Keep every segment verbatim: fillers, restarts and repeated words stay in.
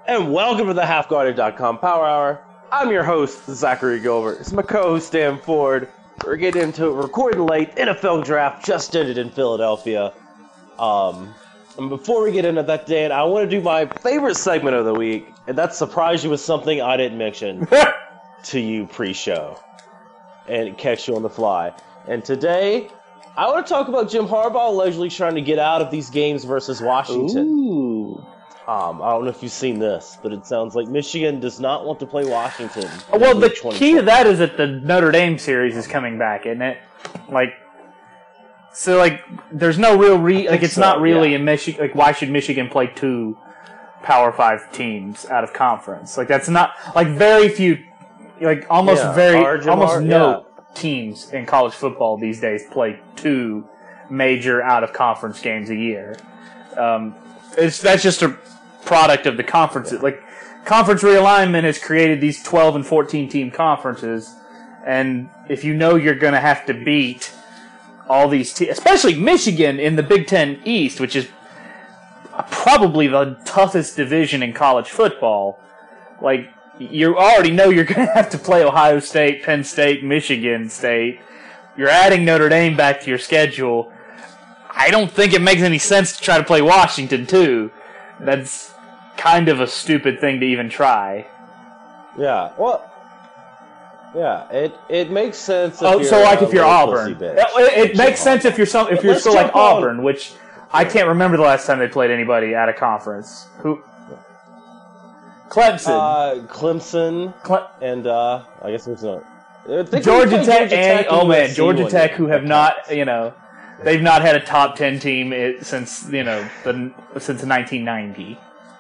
And welcome to the half guarded dot com Power Hour. I'm your host, Zachary Gilbert. It's my co-host, Dan Ford. We're getting into it, recording late. N F L draft just ended in Philadelphia. Um, and before we get into that, Dan, I want to do my favorite segment of the week, and that's surprise you with something I didn't mention to you pre-show. And catch you on the fly. And today, I want to talk about Jim Harbaugh allegedly trying to get out of these games versus Washington. Ooh. Um, I don't know if you've seen this, but it sounds like Michigan does not want to play Washington. Well, the key to that is that the Notre Dame series is coming back, isn't it? Like, so like, there's no real re like it's so, not really yeah. in Michigan. Like, why should Michigan play two Power Five teams out of conference? Like, that's not like very few, like almost yeah, very Arjamar, almost no yeah. teams in college football these days play two major out of conference games a year. Um, it's that's just a product of the conferences. Like, conference realignment has created these twelve and fourteen team conferences, and if you know you're going to have to beat all these teams, especially Michigan in the Big Ten East, which is probably the toughest division in college football, like, you already know you're going to have to play Ohio State, Penn State, Michigan State. You're adding Notre Dame back to your schedule. I don't think it makes any sense to try to play Washington, too. That's kind of a stupid thing to even try. Yeah, well, yeah, it it makes sense. If oh, you're, so like uh, if you're Auburn, it, it makes sense if you're some if you're still like on. Auburn, which I can't remember the last time they played anybody out of conference. Who? Clemson, uh, Clemson, Cle- and uh, I guess there's no Georgia Tech. Georgia Tech and, oh man, U S C Georgia Tech, who have not, counts. you know, they've not had a top ten team since you know the since nineteen ninety.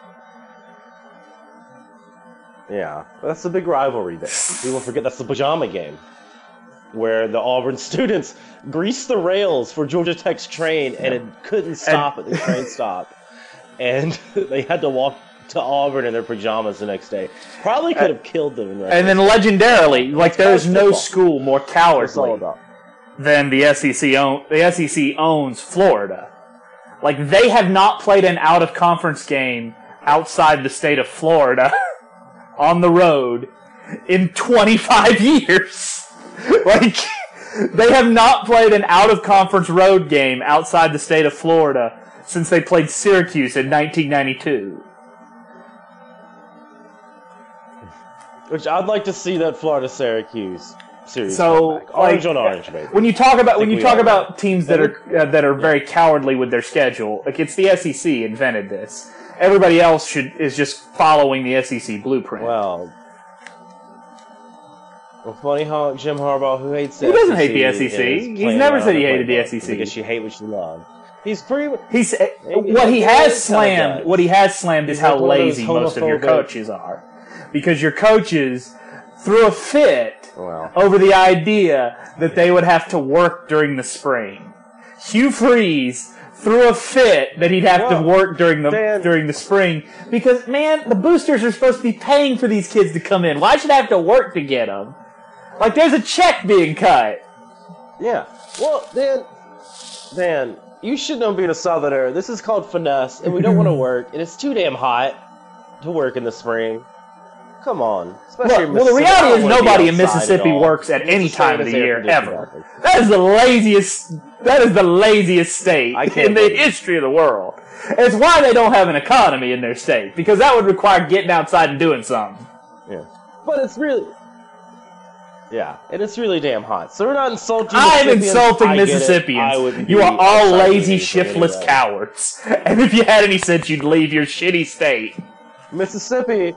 Yeah, that's the big rivalry there. People forget that's the pajama game, where the Auburn students greased the rails for Georgia Tech's train, and it couldn't stop and, at the train stop, and they had to walk to Auburn in their pajamas the next day. Probably could have killed them. In and then legendarily, like there's no school more cowardly than the S E C. Own, the S E C owns Florida. Like, they have not played an out of conference game outside the state of Florida. On the road in twenty-five years. Like, they have not played an out-of-conference road game outside the state of Florida since they played Syracuse in nineteen ninety-two. Which I'd like to see that Florida-Syracuse series. So, orange like, on orange, baby. When you talk about when you talk about know. teams that are uh, that are very cowardly with their schedule, like, it's the S E C invented this. Everybody else should is just following the S E C blueprint. Well, well, funny how Jim Harbaugh, who hates the he doesn't S E C, hate the S E C. He's never said he hated the S E C because you hate what you love. He's pretty. He's what he has slammed. What he has slammed is how lazy most of your coaches are, because your coaches threw a fit well. over the idea that they would have to work during the spring. Hugh Freeze threw a fit that he'd have Whoa, to work during the Dan. during the spring because, man, the boosters are supposed to be paying for these kids to come in. Why should I have to work to get them? Like, there's a check being cut. Yeah. Well, Dan, Dan, you should know being a Southerner. This is called finesse, and we don't want to work, and it's too damn hot to work in the spring. Come on. Especially Well, well, the reality is nobody in Mississippi works at any time of the year, ever. That is the laziest, that is the laziest state in the history of the world. And it's why they don't have an economy in their state, because that would require getting outside and doing something. Yeah. But it's really... Yeah, and it's really damn hot. So we're not insulting I'm insulting I Mississippians. You are all lazy, shiftless anyway. cowards. And if you had any sense, you'd leave your shitty state. Mississippi...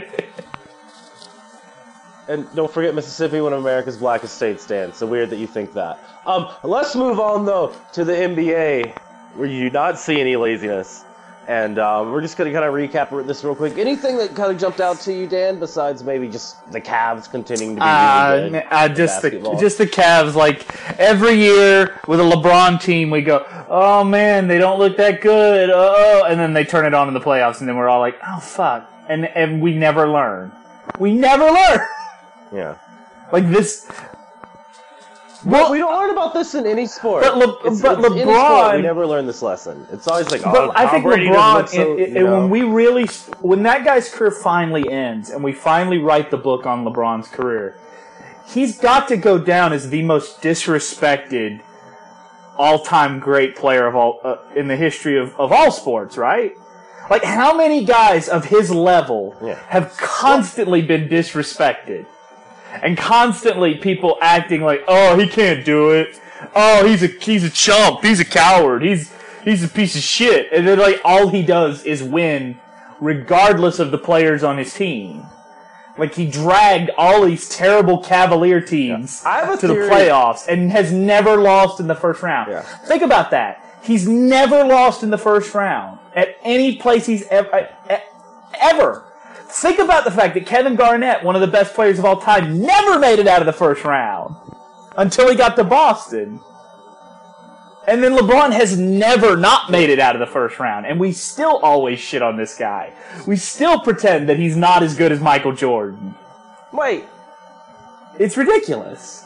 And don't forget Mississippi, one of America's blackest states, Dan. So weird that you think that. Um, let's move on, though, to the N B A, where you do not see any laziness. And um, we're just going to kind of recap this real quick. Anything that kind of jumped out to you, Dan, besides maybe just the Cavs continuing to be uh, really good uh, just the just the Cavs. Like, every year with a LeBron team, we go, oh, man, they don't look that good. Oh, and then they turn it on in the playoffs, and then we're all like, oh, fuck. And, and we never learn. We never learn. Yeah. Like, this... Well, we don't learn about this in any sport. But, Le- it's, but it's LeBron, any sport, we never learn this lesson. It's always like, oh, but I think Tom Brady LeBron, so, it, it, you know. when we really, when that guy's career finally ends, and we finally write the book on LeBron's career, he's got to go down as the most disrespected all-time great player of all uh, in the history of, of all sports, right? Like, how many guys of his level Yeah. have constantly been disrespected? And constantly people acting like, oh, he can't do it. Oh, he's a he's a chump. He's a coward. He's he's a piece of shit. And then, like, all he does is win regardless of the players on his team. Like, he dragged all these terrible Cavalier teams I have a to the theory- playoffs and has never lost in the first round. Yeah. Think about that. He's never lost in the first round at any place he's ever, ever. Think about the fact that Kevin Garnett, one of the best players of all time, never made it out of the first round until he got to Boston. And then LeBron has never not made it out of the first round, and we still always shit on this guy. We still pretend that he's not as good as Michael Jordan. Wait. It's ridiculous.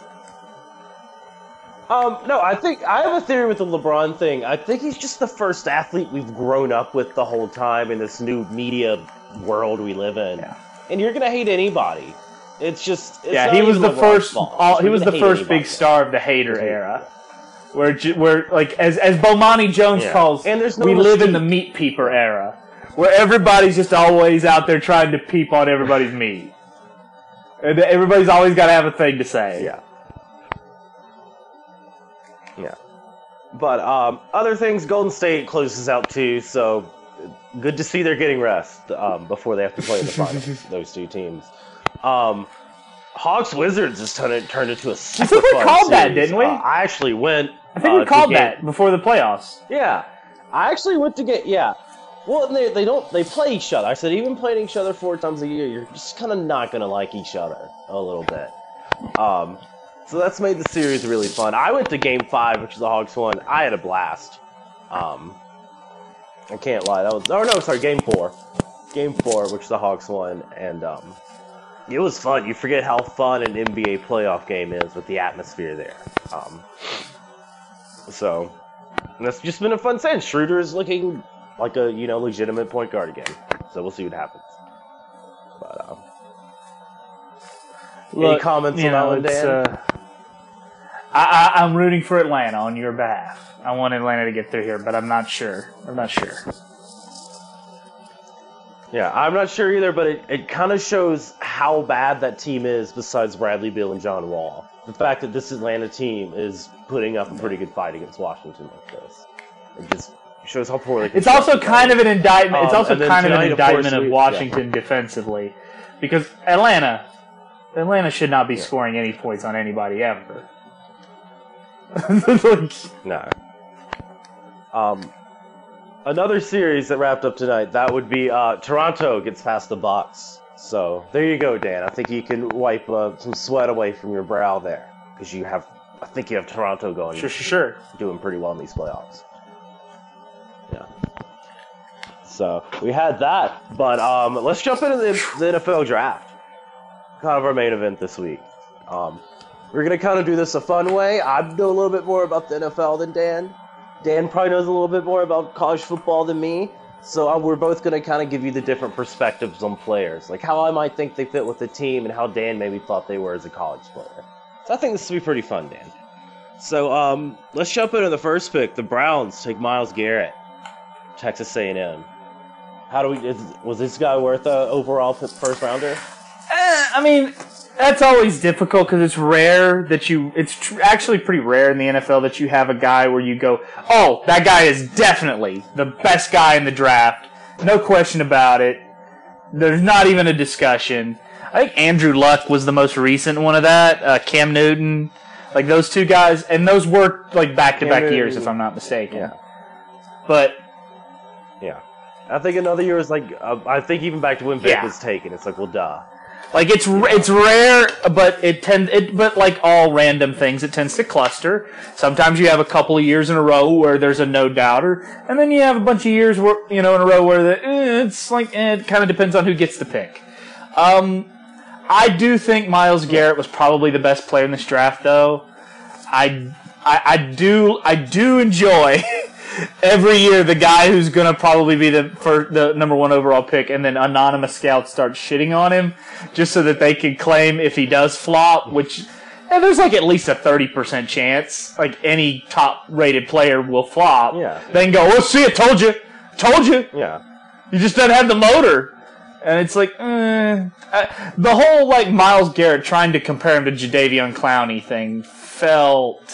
Um, no, I think I have a theory with the LeBron thing. I think he's just the first athlete we've grown up with the whole time in this new media world we live in. Yeah. And you're gonna hate anybody. It's just it's Yeah, not he was even the LeBron's first. fault. All, It's he you're was the gonna hate first anybody. big star of the hater era, where ju- where like as as Bomani Jones Yeah. calls, And there's no we live in the mystique. meat peeper era, where everybody's just always out there trying to peep on everybody's meat, and everybody's always got to have a thing to say. Yeah. Yeah. But um, other things, Golden State closes out too, so good to see they're getting rest um, before they have to play in the finals. Those two teams. Um, Hawks Wizards just turned, turned into a super I think we fun called that, series. didn't we? Uh, I actually went. I think uh, we to called game- that before the playoffs. Yeah, I actually went to get yeah. Well, they they don't they play each other. I said even playing each other four times a year, you're just kind of not gonna like each other a little bit. Um, so that's made the series really fun. I went to Game Five, which is the Hawks won. I had a blast. Um, I can't lie. That was oh no, sorry, Game Four, Game Four, which the Hawks won, and um, it was fun. You forget how fun an N B A playoff game is with the atmosphere there. Um, so and that's just been a fun sense. Schroeder is looking like a you know legitimate point guard again. So we'll see what happens. But um, any Look, comments you on know, that one, it's, Dan? uh, I, I, I'm rooting for Atlanta on your behalf. I want Atlanta to get through here, but I'm not sure. I'm not sure. Yeah, I'm not sure either, but it, it kind of shows how bad that team is besides Bradley Beal and John Wall. The fact that this Atlanta team is putting up a pretty good fight against Washington like this. It just shows how poor they can It's also kind of an indictment. It's Um, also and then kind of an tonight, of course, indictment of we- Washington defensively, because Atlanta, Atlanta should not be scoring any points on anybody ever. Like, No. Um, another series that wrapped up tonight, that would be uh, Toronto gets past the Bucks. So there you go, Dan. I think you can wipe uh, some sweat away from your brow there because you have. I think you have Toronto going, sure, sure, sure. doing pretty well in these playoffs. Yeah. So we had that, but um, let's jump into the, the N F L draft. Kind of our main event this week. Um, we're gonna kind of do this a fun way. I know a little bit more about the N F L than Dan. Dan probably knows a little bit more about college football than me. So uh, we're both gonna kind of give you the different perspectives on players, like how I might think they fit with the team, and how Dan maybe thought they were as a college player. So I think this will be pretty fun, Dan. So um, let's jump into the first pick. The Browns take Myles Garrett, Texas A and M. How do we? Is, was this guy worth a overall first rounder? Eh, I mean, that's always difficult because it's rare that you. It's tr- actually pretty rare in the N F L that you have a guy where you go, "Oh, that guy is definitely the best guy in the draft, no question about it." There's not even a discussion. I think Andrew Luck was the most recent one of that. Uh, Cam Newton, like those two guys, and those were like back-to-back Cam years, Newton. if I'm not mistaken. Yeah. But Yeah. I think another year is like, uh, I think even back to when Vic Yeah. was taken, it's like, well, duh. Like it's it's rare, but it tend it but like all random things, it tends to cluster. Sometimes you have a couple of years in a row where there's a no doubter, and then you have a bunch of years where you know in a row where the, eh, it's like eh, it kind of depends on who gets the pick. Um, I do think Myles Garrett was probably the best player in this draft, though. I, I, I do, I do enjoy every year the guy who's going to probably be the for the number one overall pick, and then anonymous scouts start shitting on him just so that they can claim if he does flop, which and there's like at least a thirty percent chance like any top-rated player will flop. Yeah. Then go, oh, see, I told you. Told you. Yeah. You just don't have the motor. And it's like, eh. Uh, the whole, like, Myles Garrett trying to compare him to Jadeveon Clowney thing felt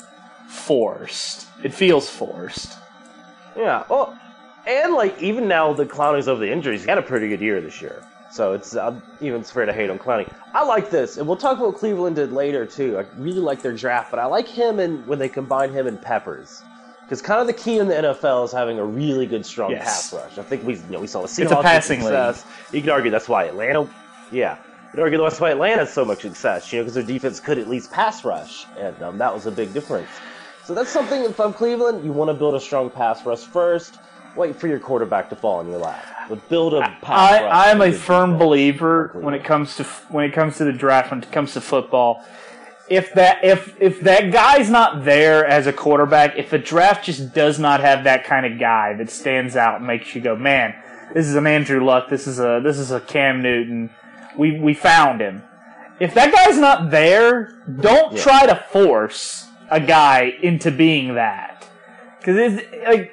forced. It feels forced. Yeah. Well, and, like, even now the Clowney's over the injuries, he had a pretty good year this year. So it's uh, even fair to hate on Clowney. I like this, and we'll talk about what Cleveland did later, too. I really like their draft, but I like him and when they combine him and Peppers. Because kind of the key in the N F L is having a really good, strong Yes. pass rush. I think we, you know, we saw the Seahawks It's a passing with success. You can argue that's why Atlanta, yeah, you can argue that's why Atlanta has so much success. You know, because their defense could at least pass rush, and um, that was a big difference. So that's something. If I'm Cleveland, you want to build a strong pass rush first. Wait for your quarterback to fall in your lap, but build a pass I, rush. I am a good firm defense believer for when it Cleveland. comes to when it comes to the draft, when it comes to football. If that if if that guy's not there as a quarterback, if the draft just does not have that kind of guy that stands out and makes you go, man, this is an Andrew Luck, this is a this is a Cam Newton, we we found him. If that guy's not there, don't Yeah. try to force a guy into being that, because it's like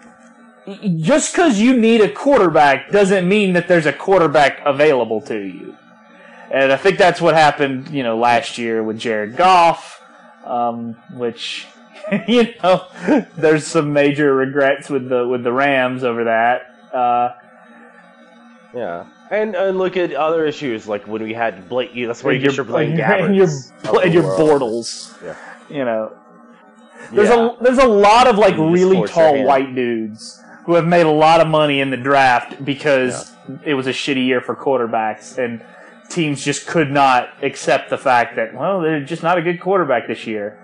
just because you need a quarterback doesn't mean that there's a quarterback available to you. And I think that's what happened, you know, last year with Jared Goff, um, which, you know, there's some major regrets with the with the Rams over that. Uh, Yeah, and and look at other issues like when we had Blake. That's where you get your Blaine and Gabbert. your and your Bortles. Yeah. You know, there's Yeah. a there's a lot of like You just really force your tall hand. white dudes who have made a lot of money in the draft because it was a shitty year for quarterbacks, and teams just could not accept the fact that, well, they're just not a good quarterback this year.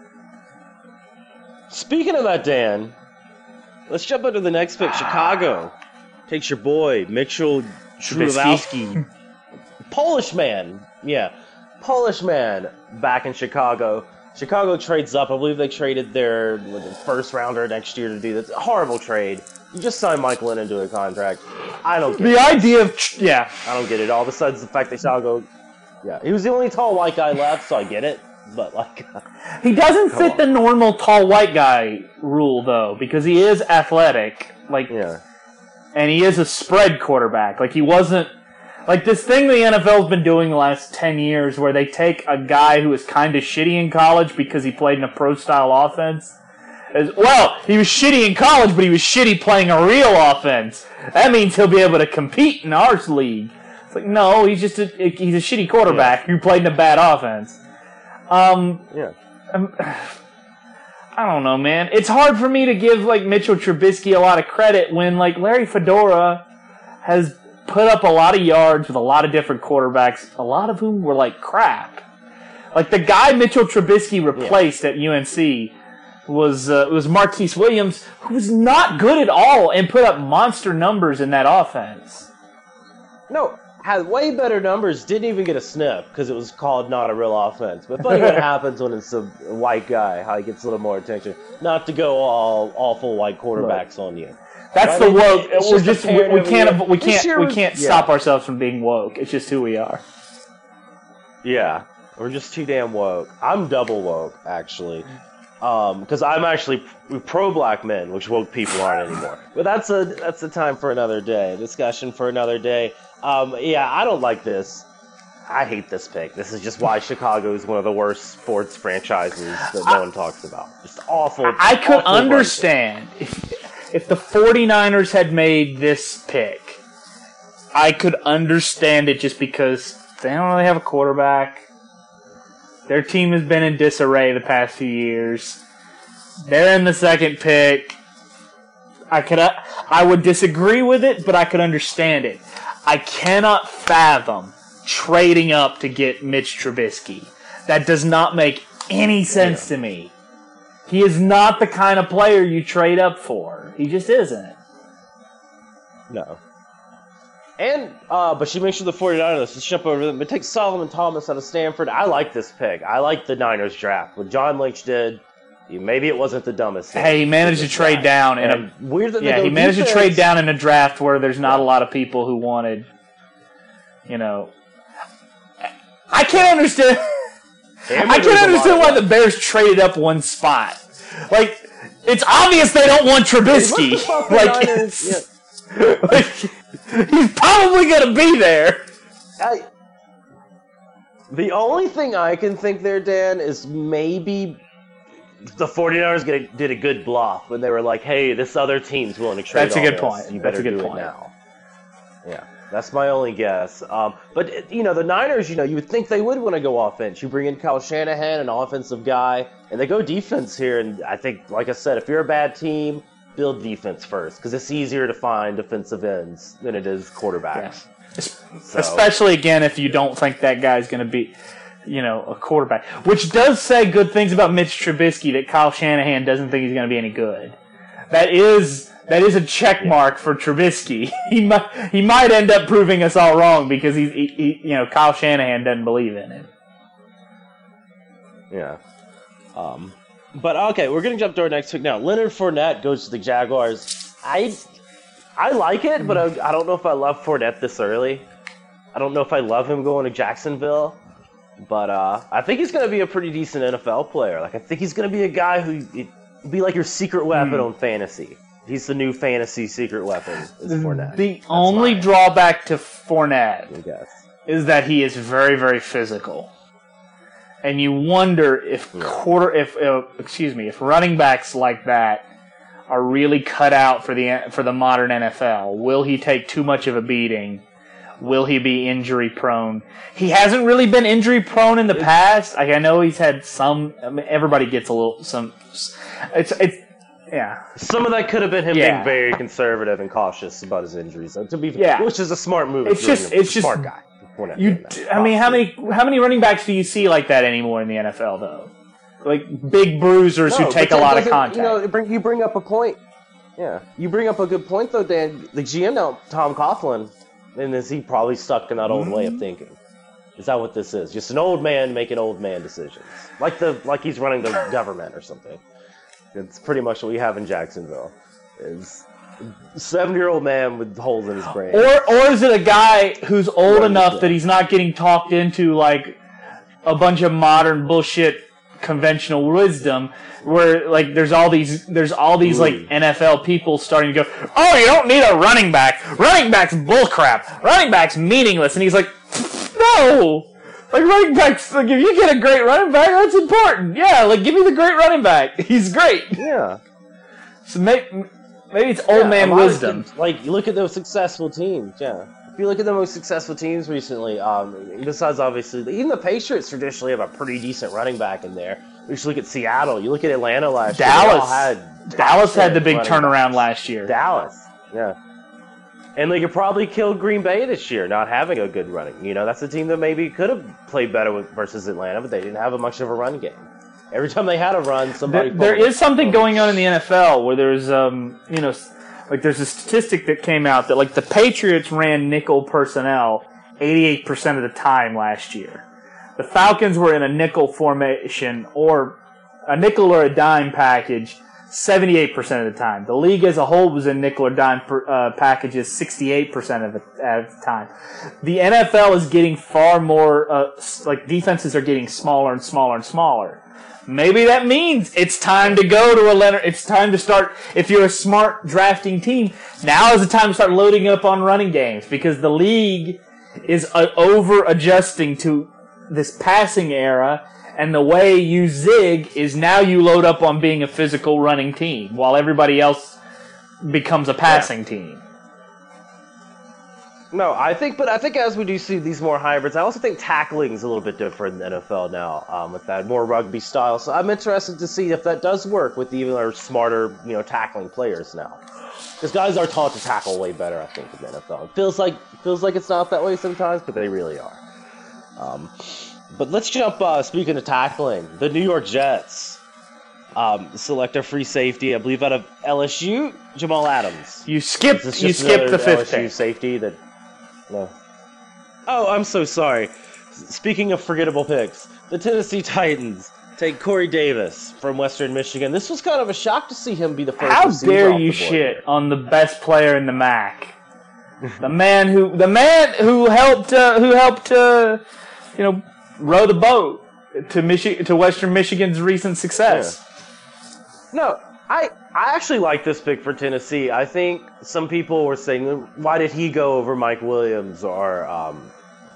Speaking of that, Dan, let's jump into the next pick. Chicago takes your boy Mitchell Trubisky, Polish man. Yeah, Polish man back in Chicago. Chicago trades up. I believe they traded their what, their first rounder next year to do this. A horrible trade. You just signed Mike Lynn into a contract. I don't get The it. idea of, tr- yeah, I don't get it. All besides the fact that Chicago, yeah, he was the only tall white guy left, so I get it. But like, he doesn't Come fit on. the normal tall white guy rule though, because he is athletic, like, yeah, and he is a spread quarterback. Like, he wasn't like this thing the N F L's been doing the last ten years, where they take a guy who was kind of shitty in college because he played in a pro style offense. As, well, he was shitty in college, but he was shitty playing a real offense. That means he'll be able to compete in our league. It's like, no, he's just a, he's a shitty quarterback who played in a bad offense. Um, yeah. um, I don't know, man. It's hard for me to give like Mitchell Trubisky a lot of credit when like Larry Fedora has put up a lot of yards with a lot of different quarterbacks, a lot of whom were like crap. Like the guy Mitchell Trubisky replaced at U N C was uh, was Marquise Williams, who was not good at all and put up monster numbers in that offense. No, had way better numbers. Didn't even get a sniff because it was called not a real offense. But funny what happens when it's a white guy, how he gets a little more attention. Not to go all awful white quarterbacks on you. That's Right? the woke. It's We're just just a we, we parent can't every year. we This can't year we was- can't yeah. stop ourselves from being woke. It's just who we are. Yeah, we're just too damn woke. I'm double woke, actually. Because I'm actually pro-black men, which woke people aren't anymore. But that's a that's a time for another day. Discussion for another day. Um, yeah, I don't like this. I hate this pick. This is just why Chicago is one of the worst sports franchises that no one talks about. Just awful. I could awful understand if if the 49ers had made this pick. I could understand it just because they don't really have a quarterback. Their team has been in disarray the past few years. They're in the second pick. I could, I would disagree with it, but I could understand it. I cannot fathom trading up to get Mitch Trubisky. That does not make any sense Yeah. to me. He is not the kind of player you trade up for. He just isn't. No. And, uh, but she mentioned the 49ers. Let's jump over them. But take Solomon Thomas out of Stanford. I like this pick. I like the Niners draft. What John Lynch did, maybe it wasn't the dumbest thing. Hey, he managed to trade draft. down in and a weird that yeah. they He managed defense. to trade down in a draft where there's not Yeah. a lot of people who wanted. You know, I can't understand. And I there's a can't understand lot why of the Bears traded up one spot. Like, it's obvious they don't want Trubisky. What the fuck, the Like, Niners? it's- like, he's probably going to be there. I, the only thing I can think there, Dan, is maybe the 49ers get, did a good bluff when they were like, hey, this other team's willing to trade That's a all good this. point. You That's better a good do point. it now. Yeah, that's my only guess. Um, but, you know, the Niners, you know, you would think they would want to go offense. You bring in Kyle Shanahan, an offensive guy, and they go defense here. And I think, like I said, if you're a bad team, build defense first, because it's easier to find defensive ends than it is quarterbacks. Yeah. So- Especially, again, if you don't think that guy's going to be, you know, a quarterback. Which does say good things about Mitch Trubisky, that Kyle Shanahan doesn't think he's going to be any good. That is that is a check mark for Trubisky. He might he might end up proving us all wrong because he's he, he, you know, Kyle Shanahan doesn't believe in him. Yeah. Um, but okay, we're gonna jump to our next pick now. Leonard Fournette goes to the Jaguars. I I like it, but I, I don't know if I love Fournette this early. I don't know if I love him going to Jacksonville, but uh, I think he's gonna be a pretty decent N F L player. Like I think he's gonna be a guy who it, be like your secret weapon Mm. on fantasy. He's the new fantasy secret weapon. Is Fournette. The That's only my- drawback to Fournette I guess. is that he is very, very physical, and you wonder if Yeah. quarter, if uh, excuse me, if running backs like that are really cut out for the for the modern N F L. Will he take too much of a beating? Will he be injury prone? He hasn't really been injury prone in the past. Like, I know he's had some. I mean, everybody gets a little some. It's it's yeah. Some of that could have been him Yeah. being very conservative and cautious about his injuries. So to be, Yeah. which is a smart move. It's if you're just- a it's just- smart guy. Fournette You, doing that. I mean, how many how many running backs do you see like that anymore in the N F L though? Like big bruisers No, who take but a that lot of doesn't- contact. You know, it bring, you bring up a point. Yeah, you bring up a good point though, Dan. The G M now, Tom Coughlin, and is he probably stuck in that old way of thinking? Is that what this is? Just an old man making old man decisions, like the like he's running the government or something. It's pretty much what we have in Jacksonville. Is a seventy-year-old man with holes in his brain. Or or is it a guy who's old Right, enough yeah. that he's not getting talked into like a bunch of modern bullshit conventional wisdom where like there's all these there's all these like Ooh. N F L people starting to go, "Oh, you don't need a running back. Running back's bullcrap. Running back's meaningless." And he's like, "No. Like running backs, like if you get a great running back, that's important. Yeah, like give me the great running back. He's great." yeah. So maybe, maybe it's old Yeah, man a lot of wisdom. teams- like, you look at those successful teams, yeah. If you look at the most successful teams recently, um, besides obviously, even the Patriots traditionally have a pretty decent running back in there. You should look at Seattle. You look at Atlanta last year. they all Dallas. had Dallas had the big running turnaround backs. last year. Dallas, yeah. And they could probably kill Green Bay this year, not having a good running. You know, that's a team that maybe could have played better with, versus Atlanta, but they didn't have a much of a run game. Every time they had a run, somebody. There, there pulled is it. something going on in the N F L where there's, um, you know, s- like there's a statistic that came out that like the Patriots ran nickel personnel eighty-eight percent of the time last year. The Falcons were in a nickel formation or a nickel or a dime package seventy-eight percent of the time. The league as a whole was in nickel or dime per, uh, packages sixty-eight percent of the, of the time. The N F L is getting far more, uh, s- like defenses are getting smaller and smaller and smaller. Maybe that means it's time to go to a Leonard. It's time to start. If you're a smart drafting team, now is the time to start loading up on running games because the league is uh, over adjusting to this passing era, and the way you zig is now you load up on being a physical running team while everybody else becomes a passing team. No, I think, but I think as we do see these more hybrids, I also think tackling is a little bit different in the N F L now, um, with that more rugby style. So I'm interested to see if that does work with even our smarter, you know, tackling players now. Because guys are taught to tackle way better, I think, in the N F L. It feels like feels like it's not that way sometimes, but they really are. Um, but let's jump. Uh, speaking of tackling, the New York Jets um, select a free safety, I believe, out of L S U, Jamal Adams. You skip. Is this You just skip another the fifth L S U pick. safety that. No. Oh, I'm so sorry. Speaking of forgettable picks, the Tennessee Titans take Corey Davis from Western Michigan. This was kind of a shock to see him be the first. How receiver dare off you the board shit here. on the best player in the M A C? the man who the man who helped uh, who helped uh, you know row the boat to Michi- to Western Michigan's recent success. Yeah. No, I I actually like this pick for Tennessee. I think some people were saying, why did he go over Mike Williams or um,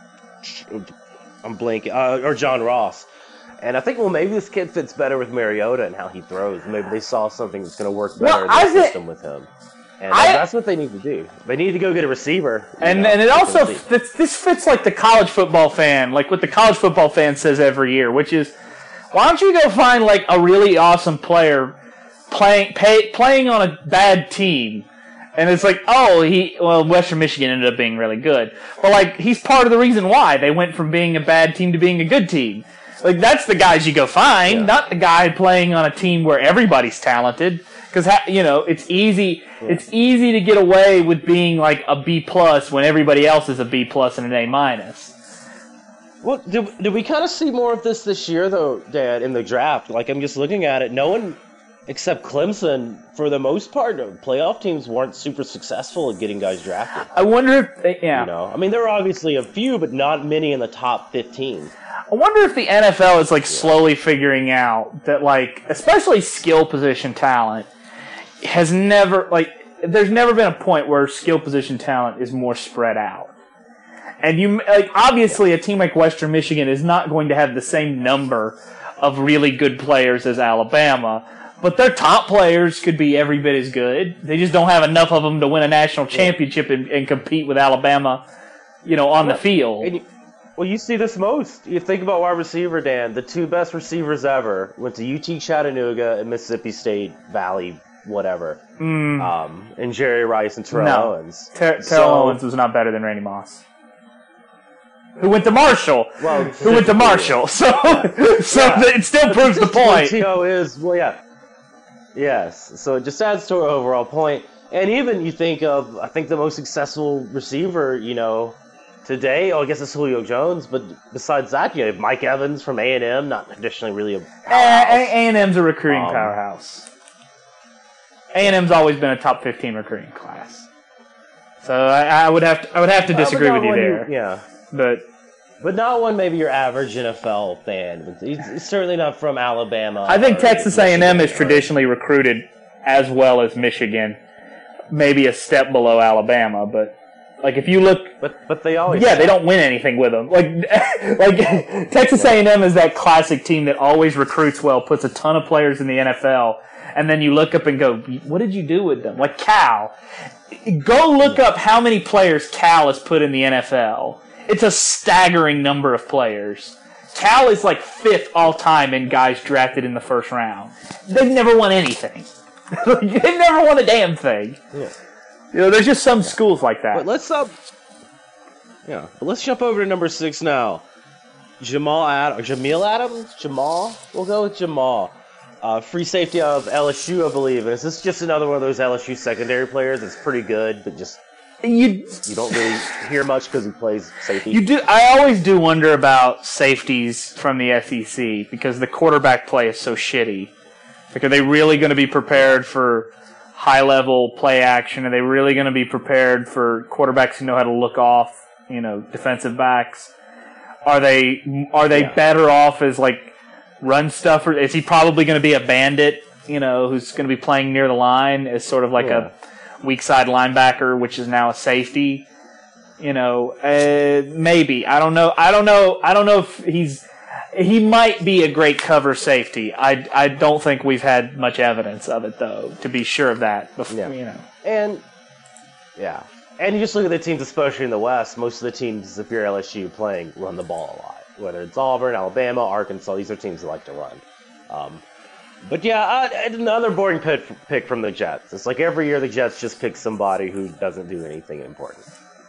I'm blanking uh, or John Ross? And I think, well, maybe this kid fits better with Mariota and how he throws. Maybe they saw something that's going to work better Well, in I the thi- system with him. And I- that's what they need to do. They need to go get a receiver. you And know, and it for also Tennessee. fits, this fits like the college football fan, like what the college football fan says every year, which is, why don't you go find like a really awesome player playing pay, playing on a bad team, and it's like, oh, he well Western Michigan ended up being really good, but like he's part of the reason why they went from being a bad team to being a good team. Like that's the guys you go find, Yeah. not the guy playing on a team where everybody's talented. Because you know it's easy. Yeah. It's easy to get away with being like a B plus when everybody else is a B plus and an A minus. Well, did, did we kind of see more of this this year, though, Dad, in the draft? Like, I'm just looking at it. No one except Clemson, for the most part, playoff teams weren't super successful at getting guys drafted. I wonder if they, yeah. You know, I mean, there were obviously a few, but not many in the top fifteen. I wonder if the N F L is like slowly figuring out that like especially skill position talent has never like there's never been a point where skill position talent is more spread out. And you like obviously a team like Western Michigan is not going to have the same number of really good players as Alabama, but their top players could be every bit as good. They just don't have enough of them to win a national championship and, and compete with Alabama, you know, on the field. And you, well, you see this most. You think about wide receiver, Dan. The two best receivers ever went to U T Chattanooga and Mississippi State Valley, whatever. Mm. Um, and Jerry Rice and Terrell No. Owens. Ter- Terrell So- Owens was not better than Randy Moss, who went to Marshall. Well, who went to Marshall. So, so Yeah. it still proves the point. T O is, well, yeah. Yes. So it just adds to our overall point. And even you think of, I think the most successful receiver, you know, today, oh, I guess it's Julio Jones, but besides that, you have Mike Evans from A and M, not traditionally really a A powerhouse. and M's a recruiting Um, powerhouse. A and M's always been a top fifteen recruiting class. So I, I would have to, I would have to Uh, but disagree not with you one there. yeah. But But not one maybe your average N F L fan. He's, he's certainly not from Alabama. I think or Texas A and M Michigan is or- traditionally recruited as well as Michigan, maybe a step below Alabama. But like if you look, But but they always yeah, they don't win anything with them. Like like Texas A and M is that classic team that always recruits well, puts a ton of players in the N F L, and then you look up and go, what did you do with them? Like Cal. Go look up how many players Cal has put in the N F L. It's a staggering number of players. Cal is like fifth all time in guys drafted in the first round. They've never won anything. They've never won a damn thing. Yeah. You know, there's just some schools like that. But let's up. Yeah, but let's jump over to number six now. Jamal Ad- or Jameel Adams? Jamal? We'll go with Jamal. Uh, free safety of L S U, I believe. And is this just another one of those L S U secondary players that's pretty good, but just You you don't really hear much because he plays safety? You do. I always do wonder about safeties from the S E C because the quarterback play is so shitty. Like, are they really going to be prepared for high-level play action? Are they really going to be prepared for quarterbacks who know how to look off, you know, defensive backs? Are they are they Yeah. better off as like run stuffer? Is he probably going to be a bandit? You know, who's going to be playing near the line as sort of like Yeah. a weak side linebacker, which is now a safety. You know, uh, maybe I don't know. I don't know. I don't know if he's. He might be a great cover safety. I, I don't think we've had much evidence of it though to be sure of that. Before, Yeah. You know, And yeah, and you just look at the teams, especially in the West. Most of the teams, if you're L S U playing, run the ball a lot. Whether it's Auburn, Alabama, Arkansas, these are teams that like to run. Um, but yeah, uh, another boring pick, pick from the Jets. It's like every year the Jets just pick somebody who doesn't do anything important.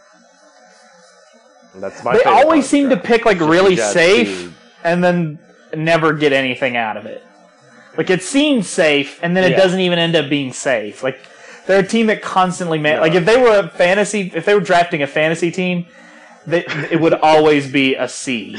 And that's my. they favorite always part of seem the to draft. pick like It's just really the Jets safe who- and then never get anything out of it. Like it seems safe and then it Yeah. doesn't even end up being safe. Like They're a team that constantly man. No. Like if they were a fantasy, if they were drafting a fantasy team, they, it would always be a C.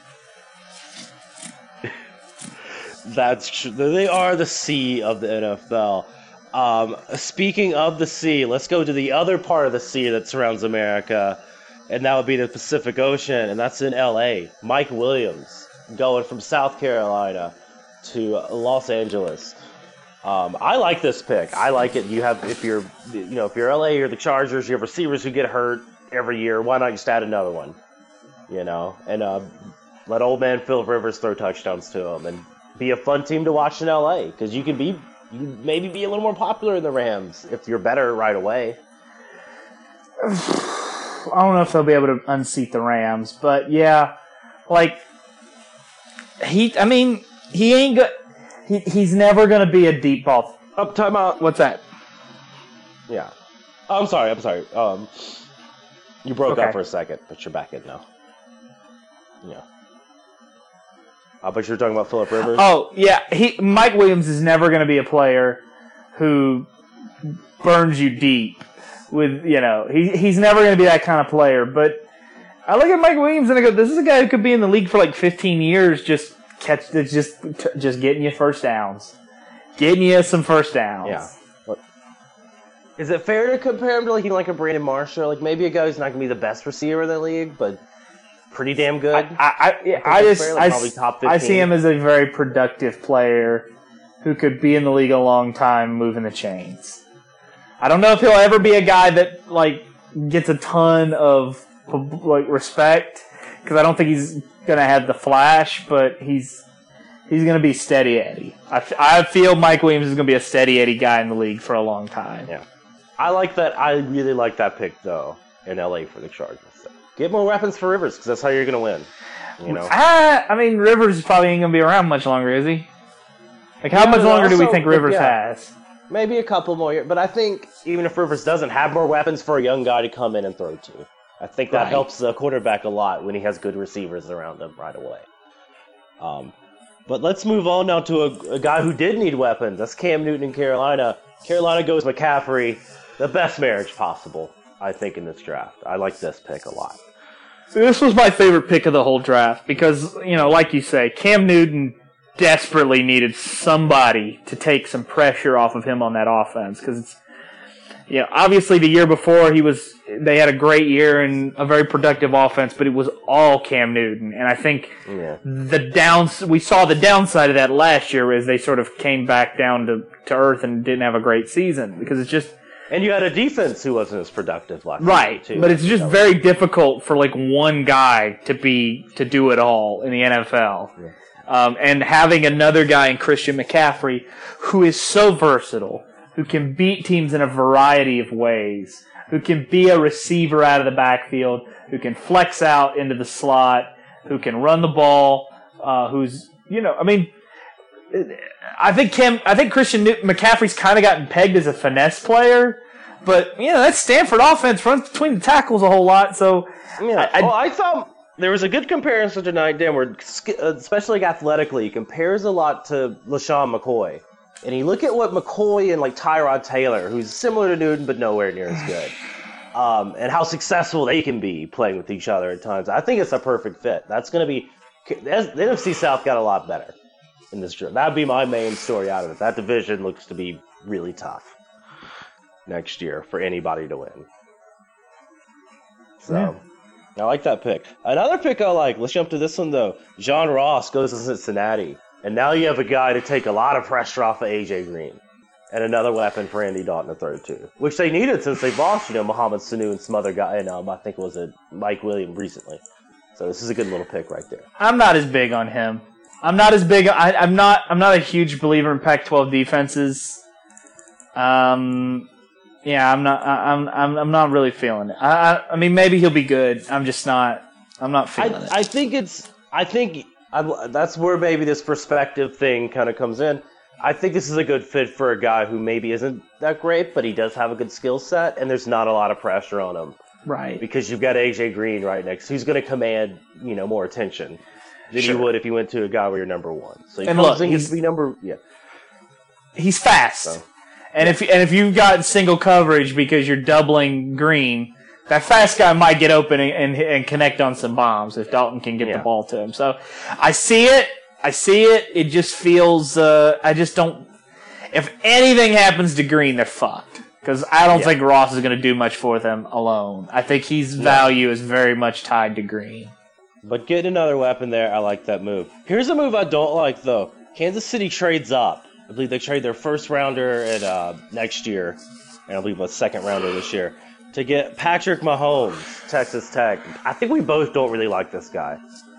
That's true. They are the C of the N F L. Um, speaking of the sea, let's go to the other part of the sea that surrounds America, and that would be the Pacific Ocean, and that's in L A. Mike Williams going from South Carolina to Los Angeles. Um, I like this pick. I like it. You have if you're you know if you're L A or the Chargers, you have receivers who get hurt every year. Why not just add another one? You know, and uh, let old man Phil Rivers throw touchdowns to him, and be a fun team to watch in L A because you can be. You maybe be a little more popular in the Rams if you're better right away. I don't know if they'll be able to unseat the Rams, but yeah, like he. I mean, he ain't good. He he's never gonna be a deep ball. Up, time out. What's that? Yeah, I'm sorry. I'm sorry. Um, you broke Okay. up for a second, but you're back in now. Yeah. I bet you were talking about Phillip Rivers. Oh yeah, he Mike Williams is never going to be a player who burns you deep. With you know, he he's never going to be that kind of player. But I look at Mike Williams and I go, this is a guy who could be in the league for like fifteen years, just catch, just just getting you first downs, getting you some first downs. Yeah. What? Is it fair to compare him to like, like a Brandon Marshall? Like maybe a guy who's not going to be the best receiver in the league, but pretty damn good. I, I, I, I just fair, like I, probably top I see fifteen. him as a very productive player who could be in the league a long time, moving the chains. I don't know if he'll ever be a guy that like gets a ton of like respect because I don't think he's gonna have the flash, but he's he's gonna be steady Eddie. I, I feel Mike Williams is gonna be a steady Eddie guy in the league for a long time. Yeah, I like that. I really like that pick though in L A for the Chargers. So. Get more weapons for Rivers because that's how you're gonna win. You know. I, I mean, Rivers probably ain't gonna be around much longer, is he? Like, how Yeah, much longer do we also, think Rivers yeah. has? Maybe a couple more years, but I think even if Rivers doesn't have more weapons for a young guy to come in and throw to, I think that Right. helps the quarterback a lot when he has good receivers around him right away. Um, but let's move on now to a, a guy who did need weapons. That's Cam Newton in Carolina. Carolina goes McCaffrey, the best marriage possible, I think, in this draft. I like this pick a lot. So this was my favorite pick of the whole draft because, you know, like you say, Cam Newton desperately needed somebody to take some pressure off of him on that offense because it's, you know, obviously the year before he was, they had a great year and a very productive offense, but it was all Cam Newton. And I think Yeah. the downs, we saw the downside of that last year as they sort of came back down to, to earth and didn't have a great season because it's just, And you had a defense who wasn't as productive last right, year, too. but it's just So- very difficult for like one guy to be to do it all in the N F L, Yeah. um, and having another guy in Christian McCaffrey who is so versatile, who can beat teams in a variety of ways, who can be a receiver out of the backfield, who can flex out into the slot, who can run the ball, uh, who's you know, I mean. I think Cam, I think Christian Newton, McCaffrey's kind of gotten pegged as a finesse player, but you know that Stanford offense runs between the tackles a whole lot. So Yeah. I, I, well, I thought there was a good comparison tonight, Dan, where sk- especially athletically, he compares a lot to LaShawn McCoy. And you look at what McCoy and like Tyrod Taylor, who's similar to Newton but nowhere near as good, um, and how successful they can be playing with each other at times. I think it's a perfect fit. That's going to be the N F C South got a lot better in this draft. That would be my main story out of it. That division looks to be really tough next year for anybody to win. So, Yeah. I like that pick. Another pick I like, let's jump to this one though. John Ross goes to Cincinnati. And now you have a guy to take a lot of pressure off of A J Green. And another weapon for Andy Dalton to throw to. Which they needed since they've lost, you know, Mohamed Sanu and some other guy, and um, I think it was a Mike Williams recently. So this is a good little pick right there. I'm not as big on him. I'm not as big. I, I'm not. I'm not a huge believer in Pac twelve defenses. Um, yeah, I'm not. I, I'm. I'm. I'm not really feeling it. I, I. I mean, maybe he'll be good. I'm just not. I'm not feeling I, it. I think it's. I think I, that's where maybe this perspective thing kind of comes in. I think this is a good fit for a guy who maybe isn't that great, but he does have a good skill set, and there's not a lot of pressure on him right. because you've got A J Green right next, who's going to command you know more attention than Sure. you would if you went to a guy where you're number one. So he And comes look, in, gets he's- to be number yeah. He's fast. So. And if and if you've got single coverage because you're doubling Green, that fast guy might get open and and, and connect on some bombs if Dalton can get Yeah. the ball to him. So I see it. I see it. It just feels. Uh, I just don't. If anything happens to Green, they're fucked. Because I don't Yeah. think Ross is going to do much for them alone. I think his value is very much tied to Green. But getting another weapon there, I like that move. Here's a move I don't like, though. Kansas City trades up. I believe they trade their first rounder at uh, next year, and I believe a second rounder this year, to get Patrick Mahomes, Texas Tech. I think we both don't really like this guy.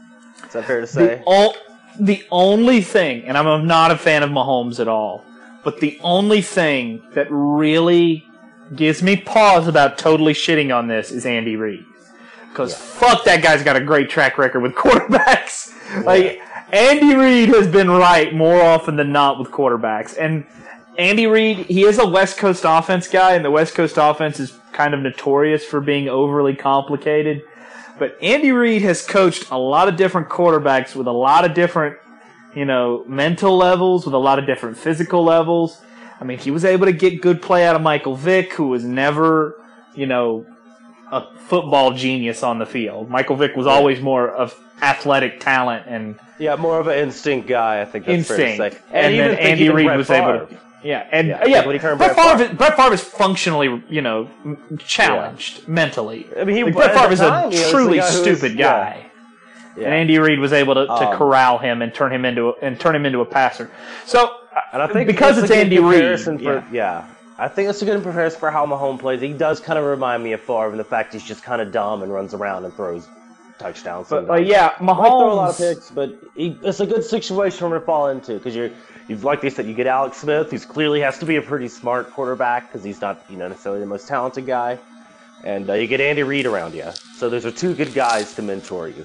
Is that fair to say? The, o- the only thing, and I'm not a fan of Mahomes at all, but the only thing that really gives me pause about totally shitting on this is Andy Reid. Because Yeah. fuck, that guy's got a great track record with quarterbacks. Like, Andy Reid has been right more often than not with quarterbacks. And Andy Reid, he is a West Coast offense guy, and the West Coast offense is kind of notorious for being overly complicated. But Andy Reid has coached a lot of different quarterbacks with a lot of different, you know, mental levels, with a lot of different physical levels. I mean, he was able to get good play out of Michael Vick, who was never, you know, a football genius on the field. Michael Vick was always more of athletic talent and Yeah, more of an instinct guy, I think that's instinct. fair to say. And, even then think Andy even Reid Brett was Favre. able to. Yeah, and Yeah, uh, yeah, when he turned Brett Brett Favre, Favre. Brett Favre is functionally, you know, m- challenged mentally. I mean, he- Like, Brett at the Favre is time, a he was the truly guy who was- stupid yeah. guy. Yeah. And Andy Reid was able to, to Um, corral him and turn him into a, and turn him into a passer. So, And I think because that's it's a good Andy Reid, comparison for, yeah. yeah. I think that's a good comparison for how Mahomes plays. He does kind of remind me of Favre in the fact he's just kind of dumb and runs around and throws touchdowns. but sometimes. like, yeah, Might throw a lot of Mahomes. picks, but he, it's a good situation for him to fall into because you're, you've like they said, you get Alex Smith, who clearly has to be a pretty smart quarterback because he's not, you know, necessarily the most talented guy, and uh, you get Andy Reid around you. So those are two good guys to mentor you.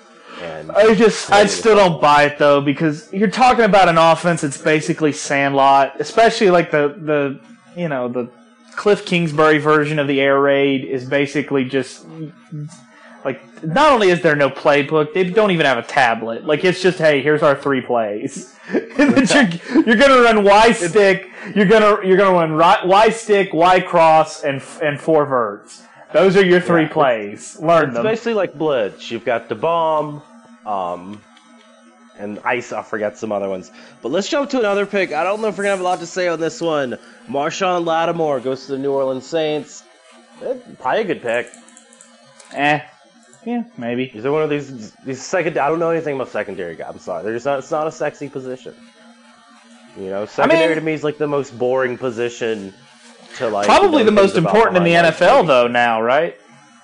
And I just, I still don't buy it though, because you're talking about an offense that's basically Sandlot, especially like the, the, you know, the Cliff Kingsbury version of the Air Raid is basically just, like, not only is there no playbook, they don't even have a tablet. Like, it's just, hey, here's our three plays. And then you're, you're gonna run Y stick, you're gonna, you're gonna run ri- Y stick, Y cross, and, and four verts. Those are your three Yeah, it's- plays. Learn It's them. basically like Blitz. You've got the bomb, um, and Ice. I forgot some other ones. But let's jump to another pick. I don't know if we're gonna have a lot to say on this one. Marshawn Lattimore goes to the New Orleans Saints. Eh, probably a good pick. Eh. Yeah, maybe. He's one of these these second. I don't know anything about secondary guys. I'm sorry. There's not. It's not a sexy position. You know, secondary to me is like the most boring position. To like Probably know the most things about important in the behind N F L, lines. though, now, right?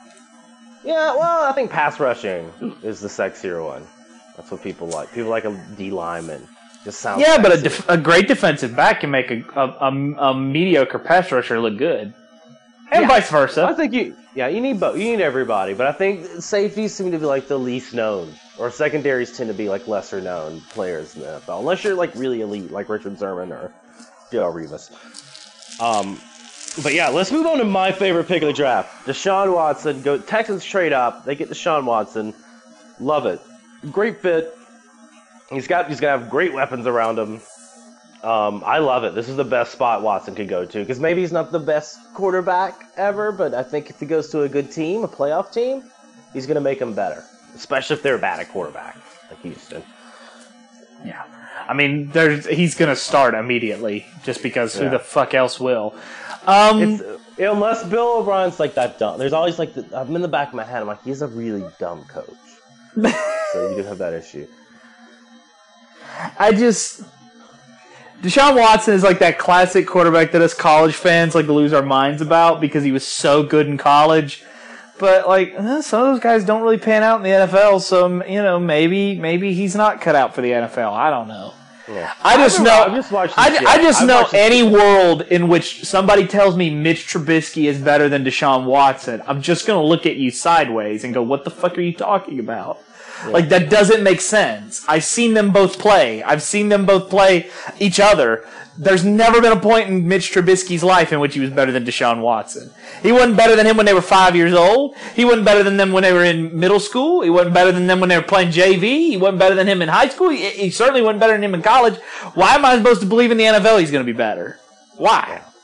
Yeah, well, I think pass rushing is the sexier one. That's what people like. People like a D lineman. Just sounds. Yeah, but a, sexy. def- a great defensive back can make a, a, a, a mediocre pass rusher look good. And Yeah. vice I versa. think you, yeah, you need both. You need everybody, but I think safeties seem to be like the least known, or secondaries tend to be like lesser known players in the N F L, unless you're like really elite, like Richard Sherman or Joe Rivas. Um, but yeah, let's move on to my favorite pick of the draft, Deshaun Watson. Go Texans trade up, they get Deshaun Watson. Love it, great fit. He's got he's gonna have great weapons around him. Um, I love it. This is the best spot Watson could go to because maybe he's not the best quarterback ever, but I think if he goes to a good team, a playoff team, he's going to make them better, especially if they're bad at quarterback, like Houston. Yeah. I mean, there's he's going to start immediately just because who Yeah. the fuck else will? Um, It's, unless Bill O'Brien's like that dumb. There's always like, the, I'm in the back of my head, I'm like, he's a really dumb coach. So you do have that issue. I just... Deshaun Watson is like that classic quarterback that us college fans like lose our minds about because he was so good in college. But like eh, some of those guys don't really pan out in the N F L, so you know maybe maybe he's not cut out for the N F L. I don't know. Yeah. I just I've know. I've just watched I, this, I yeah. just I've know watched this- any world in which somebody tells me Mitch Trubisky is better than Deshaun Watson, I'm just gonna look at you sideways and go, "What the fuck are you talking about?" Yeah. Like that doesn't make sense. I've seen them both play. I've seen them both play each other. There's never been a point in Mitch Trubisky's life in which he was better than Deshaun Watson. He wasn't better than him when they were five years old. He wasn't better than them when they were in middle school. He wasn't better than them when they were playing J V. He wasn't better than him in high school. He, he certainly wasn't better than him in college. Why am I supposed to believe in the N F L he's going to be better? Why?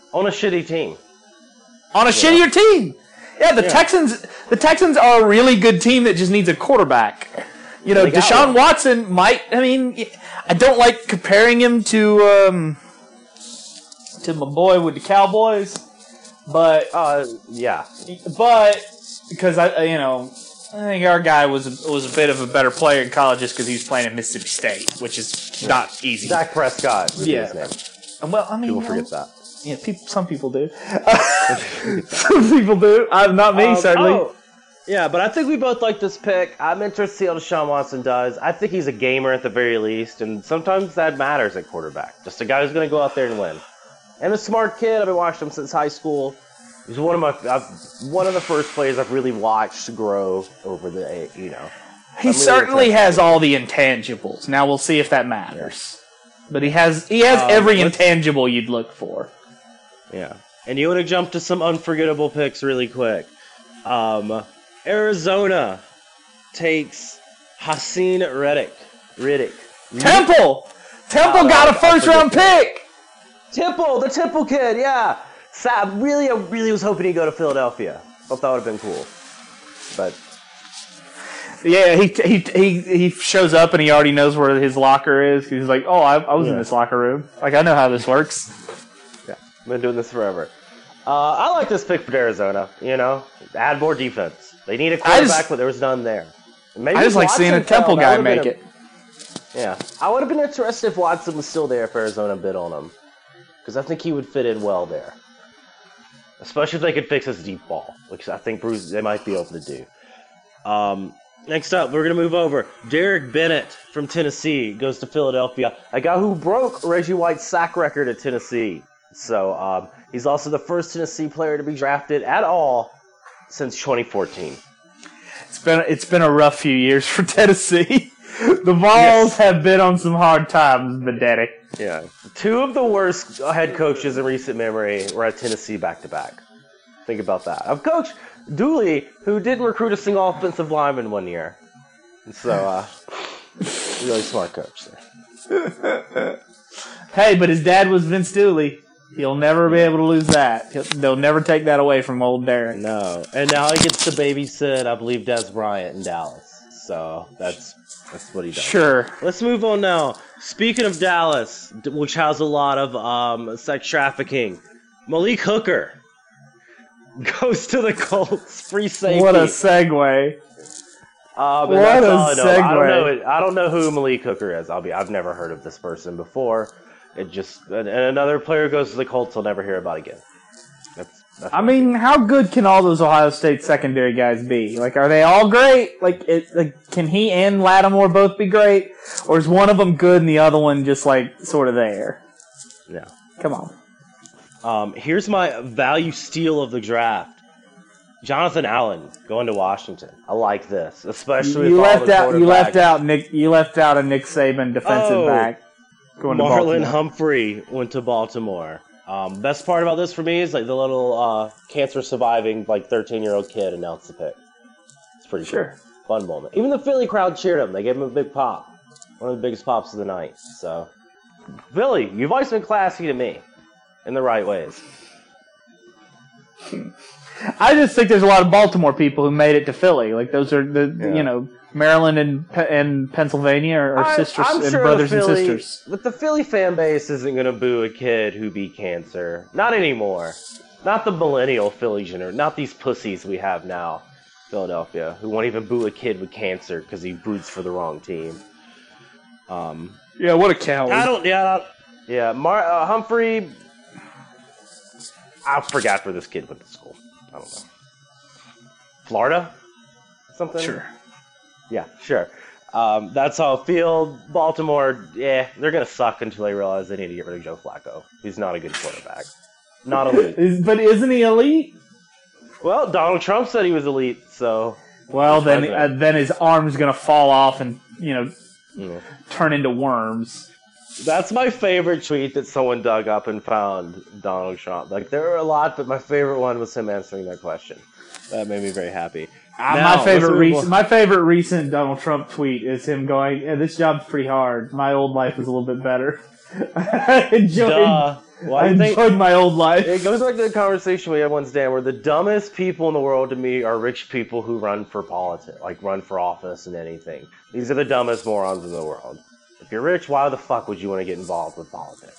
On a shitty team. On a yeah. shittier team. Yeah, the yeah. Texans the Texans are a really good team that just needs a quarterback. You know, Deshaun one. Watson might, I mean, I don't like comparing him to um, to my boy with the Cowboys, but uh, yeah. But because I you know, I think our guy was a, was a bit of a better player in college just because he was playing at Mississippi State, which is yeah. not easy. Dak Prescott was yeah. his name. Well, I mean, people forget that. Yeah, people. Some people do. Some people do. Uh, not me, um, certainly. Oh, yeah, but I think we both like this pick. I'm interested to see how Deshaun Watson does. I think he's a gamer at the very least, and sometimes that matters at quarterback. Just a guy who's going to go out there and win. And a smart kid. I've been watching him since high school. He's one of my I've, one of the first players I've really watched grow over the you know. He really certainly has all the intangibles. Now we'll see if that matters. Yeah. But he has he has um, every intangible you'd look for. Yeah. And you want to jump to some unforgettable picks really quick. Um, Arizona takes Haason Reddick. Riddick. Temple! Temple oh, got a first-round pick! Temple, the Temple kid, yeah. So, really, I really was hoping he'd go to Philadelphia. Thought that would have been cool. But... Yeah, he he he he shows up and he already knows where his locker is. He's like, oh, I, I was yeah. in this locker room. Like, I know how this works. Been doing this forever. Uh, I like this pick for Arizona. You know, add more defense. They need a quarterback, just, but there was none there. Maybe I just like seeing a Temple guy make a, it. Yeah, I would have been interested if Watson was still there if Arizona bid on him, because I think he would fit in well there, especially if they could fix his deep ball, which I think Bruce they might be able to do. Um, next up, we're gonna move over. Derek Bennett from Tennessee goes to Philadelphia. A guy who broke Reggie White's sack record at Tennessee. So um, he's also the first Tennessee player to be drafted at all since twenty fourteen. It's been it's been a rough few years for Tennessee. The Vols yes. have been on some hard times, but daddy. Yeah, two of the worst head coaches in recent memory were at Tennessee back to back. Think about that. I've coached Dooley, who didn't recruit a single offensive lineman one year, and so uh, really smart coach there. Hey, but his dad was Vince Dooley. He'll never be able to lose that. He'll, they'll never take that away from old Derek. No. And now he gets to babysit, I believe, Des Bryant in Dallas. So that's that's what he does. Sure. Let's move on now. Speaking of Dallas, which has a lot of um, sex trafficking, Malik Hooker goes to the Colts. Free safety. What a segue. Um, what a I segue. I don't know. I don't know who Malik Hooker is. I'll be. I've never heard of this person before. It just and another player goes to the Colts he'll never hear about again. That's, that's I mean, how good can all those Ohio State secondary guys be? Like, are they all great? Like, it, like, can he and Lattimore both be great, or is one of them good and the other one just like sort of there? Yeah, come on. Um, here's my value steal of the draft: Jonathan Allen going to Washington. I like this, especially you with left all the out. You left out Nick. You left out a Nick Saban defensive oh. back. Going Marlon Humphrey went to Baltimore. Um, best part about this for me is like the little uh, cancer surviving like thirteen year old kid announced the pick. It's pretty sure cool. Fun moment. Even the Philly crowd cheered him. They gave him a big pop. One of the biggest pops of the night. So, Philly, you've always been classy to me in the right ways. I just think there's a lot of Baltimore people who made it to Philly. Like those are the yeah. you know. Maryland and and Pennsylvania are, are sisters I'm and sure brothers Philly, and sisters. But the Philly fan base isn't going to boo a kid who beat cancer. Not anymore. Not the millennial Philly generation. Not these pussies we have now, Philadelphia, who won't even boo a kid with cancer because he roots for the wrong team. Um. Yeah, what a coward. I don't. Yeah. I don't, yeah. Mar, uh, Humphrey. I forgot where this kid went to school. I don't know. Florida. Something. Sure. Yeah, sure. Um, that's how I feel. Baltimore, yeah, they're going to suck until they realize they need to get rid of Joe Flacco. He's not a good quarterback. Not elite. Is, but isn't he elite? Well, Donald Trump said he was elite, so... Well, then uh, then his arm's going to fall off and, you know, yeah. turn into worms. That's my favorite tweet that someone dug up and found Donald Trump. Like, there were a lot, but my favorite one was him answering that question. That made me very happy. Uh, now, my favorite recent, my favorite recent Donald Trump tweet is him going, yeah, "This job's pretty hard. My old life was a little bit better." Enjoy, Well, I I think- enjoyed my old life. It goes back to the conversation we had once, Dan, where the dumbest people in the world to me are rich people who run for politics, like run for office and anything. These are the dumbest morons in the world. If you're rich, why the fuck would you want to get involved with politics?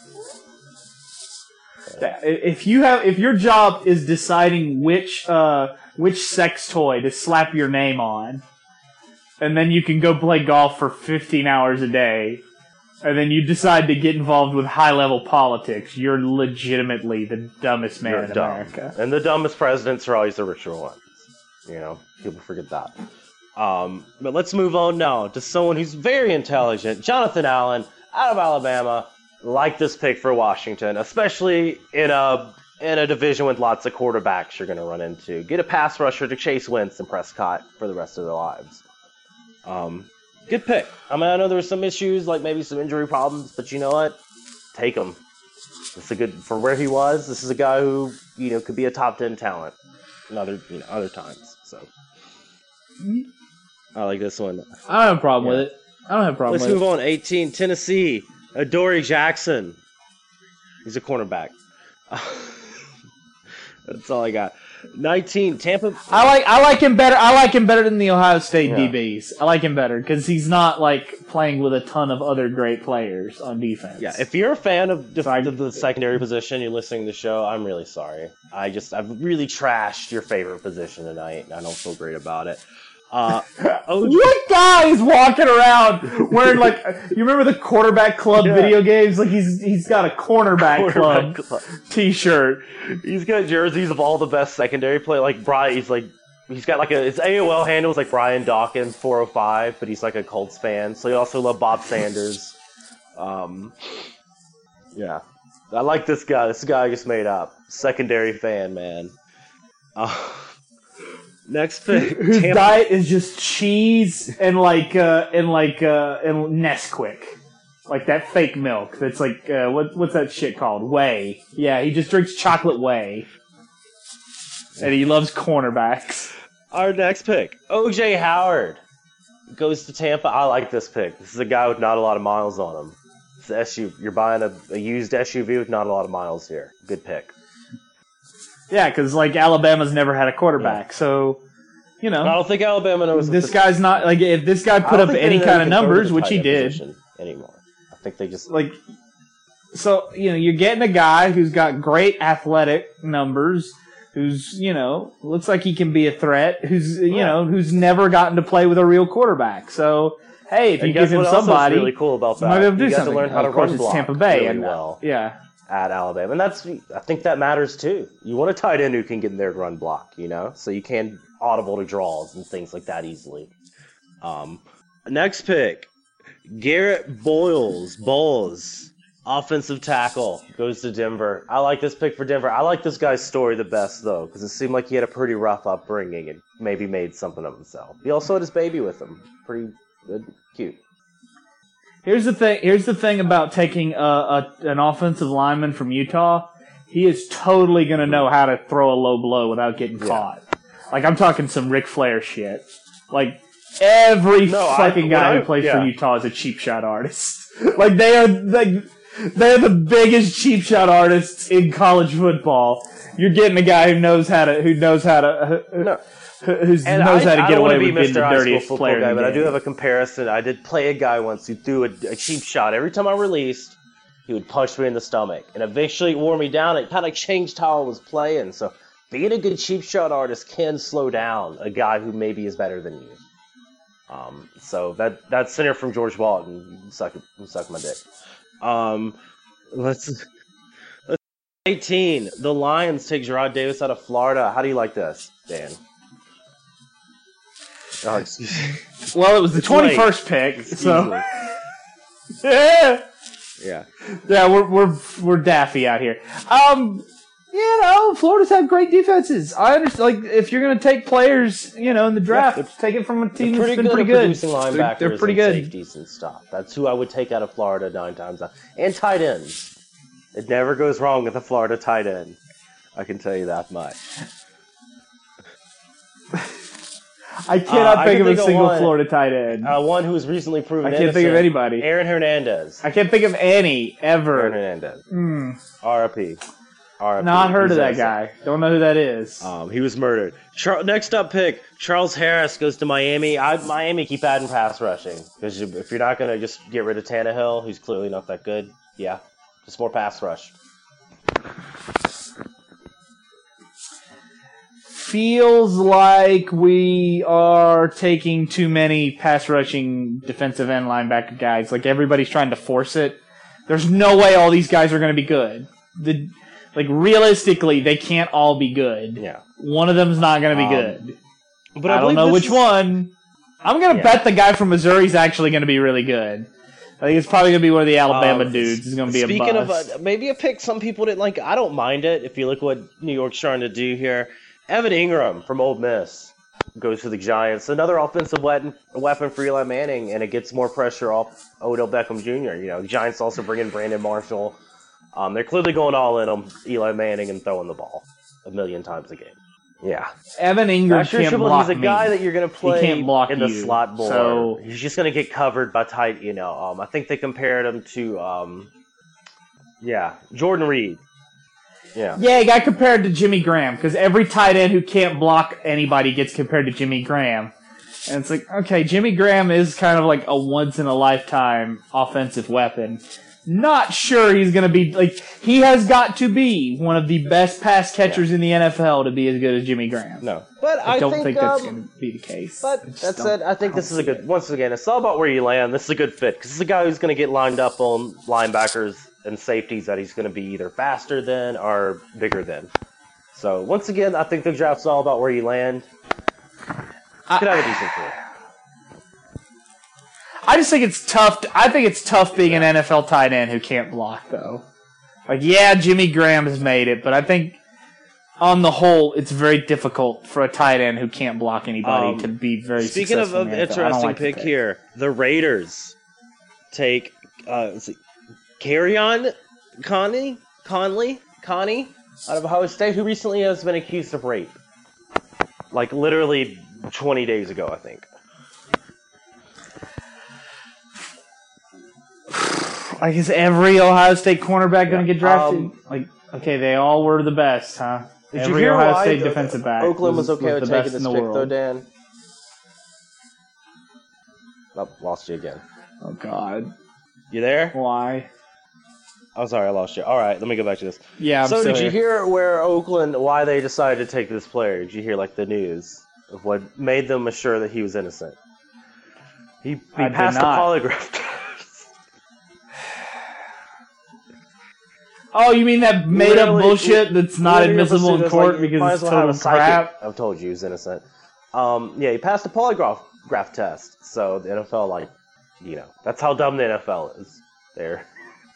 If you have, if your job is deciding which uh, which sex toy to slap your name on, and then you can go play golf for fifteen hours a day, and then you decide to get involved with high level politics, you're legitimately the dumbest man You're in dumb. America. And the dumbest presidents are always the richer ones. You know, people forget that. Um, but let's move on now to someone who's very intelligent, Jonathan Allen, out of Alabama. Like this pick for Washington, especially in a in a division with lots of quarterbacks you're going to run into. Get a pass rusher to Chase Wentz and Prescott for the rest of their lives. Um, good pick. I mean, I know there were some issues, like maybe some injury problems, but you know what? Take him. It's a good for where he was. This is a guy who you know could be a top ten talent in other you know other times. So I like this one. I don't have a problem Yeah. with it. I don't have a problem Let's with move on. eighteen, Tennessee. Adoree Jackson. He's a cornerback. That's all I got. nineteen, Tampa. it. I like I like him better. I like him better than the Ohio State Yeah. D Bs. I like him better because he's not like playing with a ton of other great players on defense. Yeah, if you're a fan of, def- So I- of the secondary position, you're listening to the show, I'm really sorry. I just, I've really trashed your favorite position tonight, and I don't feel great about it. Uh, O J What guy is walking around wearing like you remember the quarterback club Yeah. video games? Like he's he's got a cornerback, Quarterback club, club. T-shirt. He's got jerseys of all the best secondary play. Like Brian, he's like, he's got like a his A O L handle is like Brian Dawkins four oh five, but he's like a Colts fan. So he also love Bob Sanders. Um, yeah, I like this guy. This guy I just made up. Secondary fan, man. Uh, next pick, Whose Tampa- diet is just cheese and like uh, and like uh, and Nesquik, like that fake milk. That's like uh, what what's that shit called? Whey. Yeah, he just drinks chocolate whey, and he loves cornerbacks. Our next pick, O J Howard, goes to Tampa. I like this pick. This is a guy with not a lot of miles on him. It's the S U V. You're buying a, a used S U V with not a lot of miles here. Good pick. Yeah, because like Alabama's never had a quarterback, so you know. I don't think Alabama knows This what guy's not like if this guy I put don't up think any they kind of even throw numbers, the which tight he end did. position anymore. I think they just Like, so you know, you're getting a guy who's got great athletic numbers, who's you know looks like he can be a threat, who's you Yeah. know who's never gotten to play with a real quarterback. So hey, if you and give guess him what else is somebody, really cool about you might that? be able to do you got something. to learn how to of course, run it's block Tampa Bay, really and well yeah. at Alabama, and that's I think that matters too. You want a tight end who can get in there and run block, you know, so you can audible to draws and things like that easily. Um, next pick, Garrett Boyles, Bowles, offensive tackle, goes to Denver. I like this pick for Denver. I like this guy's story the best, though, because it seemed like he had a pretty rough upbringing and maybe made something of himself. He also had his baby with him. Pretty good, cute. Here's the thing. Here's the thing about taking a, a an offensive lineman from Utah. He is totally going to know how to throw a low blow without getting Yeah. caught. Like I'm talking some Ric Flair shit. Like every No, I- fucking guy when I- who plays yeah. for Utah is a cheap shot artist. Like they are like they're the biggest cheap shot artists in college football. You're getting a guy who knows how to who knows how to who, No. who knows And how I, to I get don't want away to be with being Mister the High School dirtiest football player guy, in the but I do game. have a comparison. I did play a guy once who threw a, a cheap shot. Every time I released, he would punch me in the stomach. And eventually it wore me down. It kind of changed how I was playing. So being a good cheap shot artist can slow down a guy who maybe is better than you. Um, so that that's center from George Walton. You Suck, it- you suck my dick. Um, let's, let's eighteen. The Lions take Gerard Davis out of Florida. How do you like this, Dan? Oh, excuse me. Well, it was the It's late. twenty-first pick, Excuse so me. yeah. Yeah. Yeah, we're we're we're daffy out here. Um, you know, Florida's had great defenses. I understand. Like, if you're going to take players, you know, in the draft, Yeah, they're- take it from a team They're that's pretty been good pretty at good. producing They're, linebackers they're pretty and good. safeties and stuff. That's who I would take out of Florida nine times out. And tight ends. It never goes wrong with a Florida tight end. I can tell you that much. I cannot Uh, I think can of a think of single one. Florida tight end. Uh, one who was recently proven I can't innocent. think of anybody. Aaron Hernandez. I can't think of any Aaron ever. Hernandez. Mm, R I P. R I P. not heard He's of that innocent. guy. Don't know who that is. Um, he was murdered. Char- next up pick, Charles Harris goes to Miami. I, Miami keep adding pass rushing. Because you, if you're not going to just get rid of Tannehill, who's clearly not that good, yeah, just more pass rush. Feels like we are taking too many pass rushing defensive end linebacker guys. Like everybody's trying to force it. There's no way all these guys are going to be good. The like realistically, they can't all be good. Yeah. One of them's not going to be Um, good. But I, don't believe know this which is- one. I'm going to Yeah. bet the guy from Missouri is actually going to be really good. I think it's probably going to be one of the Alabama Um, dudes. It's going to be a Speaking bust. of uh, maybe a pick some people didn't like, I don't mind it if you look what New York's trying to do here. Evan Ingram from Ole Miss goes to the Giants. Another offensive weapon, weapon for Eli Manning, and it gets more pressure off Odell Beckham Junior You know, the Giants also bring in Brandon Marshall. Um, they're clearly going all in on Eli Manning and throwing the ball a million times a game. Yeah. Evan Ingram Not sure can't Triple, block he's a me. guy that you're going to play can't block in the you, slot more. so- He's just going to get covered by tight, you know. Um, I think they compared him to, um, yeah, Jordan Reed. Yeah. Yeah, he got compared to Jimmy Graham because every tight end who can't block anybody gets compared to Jimmy Graham. And it's like, okay, Jimmy Graham is kind of like a once-in-a-lifetime offensive weapon. Not sure he's going to be, like, he has got to be one of the best pass catchers in the N F L to be as good as Jimmy Graham. No. But I, I don't think, that's um, going to be the case. But I just that don't- said, I think I this don't is a see good. it. Once again, it's all about where you land. This is a good fit because this is a guy who's going to get lined up on linebackers and safeties that he's going to be either faster than or bigger than. So once again, I think the draft's all about where you land. I- Could have a decent fit. I just think it's tough. To, I think it's tough being an N F L tight end who can't block, though. Like, yeah, Jimmy Graham has made it, but I think on the whole, it's very difficult for a tight end who can't block anybody Um, to be very Speaking of successful an in the N F L. I don't interesting like the pick here, the Raiders take uh, let's see, Carrion Conley, Conley, Connie out of Ohio State, who recently has been accused of rape. Like literally twenty days ago, I think. Like, is every Ohio State cornerback going to Yeah. get drafted? Um, like, okay, they all were the best, huh? Did every you hear Ohio why State the- defensive back Oakland was, was, okay was with the taking best this in the pick, world. though, Dan? Oh, lost you again. Oh, God. You there? Why? Oh, sorry, I lost you. All right, let me go back to this. Yeah, I'm so, still did you here. hear where Oakland, why they decided to take this player? Did you hear, like, the news of what made them assure that he was innocent? He, he I did passed the not. polygraph test. Oh, you mean that made up Literally- bullshit that's not literally admissible in it's court like, you because might it's as well have total a psychic. crap? I've told you he was innocent. Um, yeah, he passed the polygraph graph test. So the N F L, like, you know, that's how dumb the N F L is. There.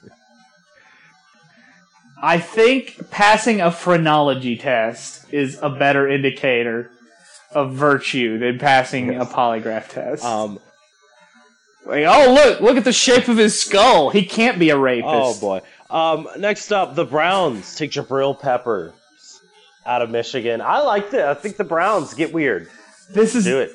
I think passing a phrenology test is a better indicator of virtue than passing Yes. a polygraph test. Um, like, oh, look, look at the shape of his skull. He can't be a rapist. oh boy. Um, next up, the Browns take Jabril Peppers out of Michigan. I liked it. I think the Browns get weird. This is Do it.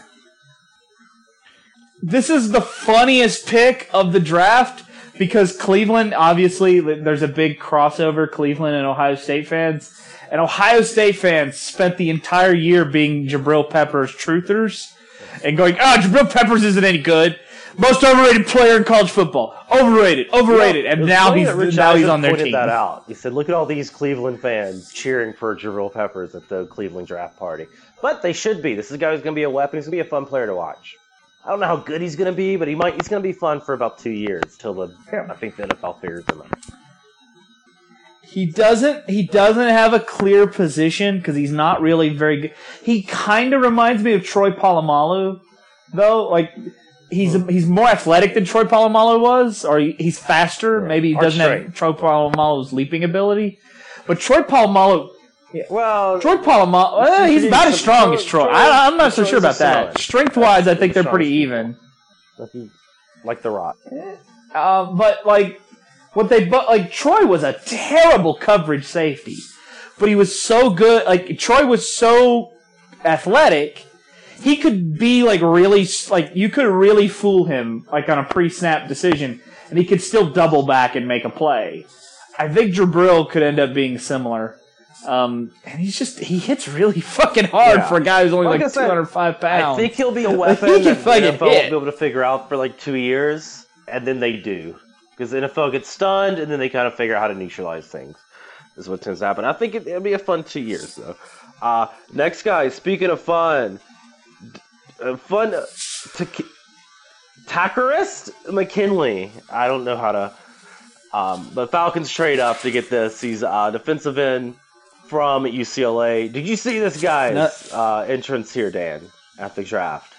This is the funniest pick of the draft because Cleveland, obviously, there's a big crossover, Cleveland and Ohio State fans. And Ohio State fans spent the entire year being Jabril Peppers truthers and going, oh, Jabril Peppers isn't any good. Most overrated player in college football. Overrated, overrated. You know, it and was now funny he's that Rich now he's Eisen on their pointed team. that out. He said, look at all these Cleveland fans cheering for Jabril Peppers at the Cleveland draft party. But they should be. This is a guy who's going to be a weapon. He's going to be a fun player to watch. I don't know how good he's going to be, but he might. He's going to be fun for about two years till the Yeah. I think the N F L figures him out. He doesn't. He doesn't have a clear position because he's not really very good. He kind of reminds me of Troy Polamalu, though. Like he's he's more athletic than Troy Polamalu was, or he, he's faster. Yeah. Maybe he Arch doesn't strength. have Troy Polamalu's leaping ability. But Troy Polamalu, Well, Troy Polamalu, eh, he's about as strong as Troy. I, I'm not so Troy's sure a about that. solid. Strength wise, I think they're Strong pretty people. even. nothing like The Rock. Uh, but like what they but like Troy was a terrible coverage safety, but he was so good. Like Troy was so athletic, he could be like really like you could really fool him like on a pre-snap decision, and he could still double back and make a play. I think Jabril could end up being similar. Um, and he's just, he hits really fucking hard yeah. for a guy who's only like, like two hundred five pounds. I think he'll be a weapon that the N F L won't be able to figure out for like two years, and then they do. Because the N F L gets stunned, and then they kind of figure out how to neutralize things. This is what tends to happen. I think it, it'll be a fun two years, though. Uh, next guy, speaking of fun, uh, fun, t- Takarist McKinley. I don't know how to, um, but Falcons trade up to get this. He's uh, defensive end from U C L A. Did you see this guy's uh, entrance here, Dan, at the draft?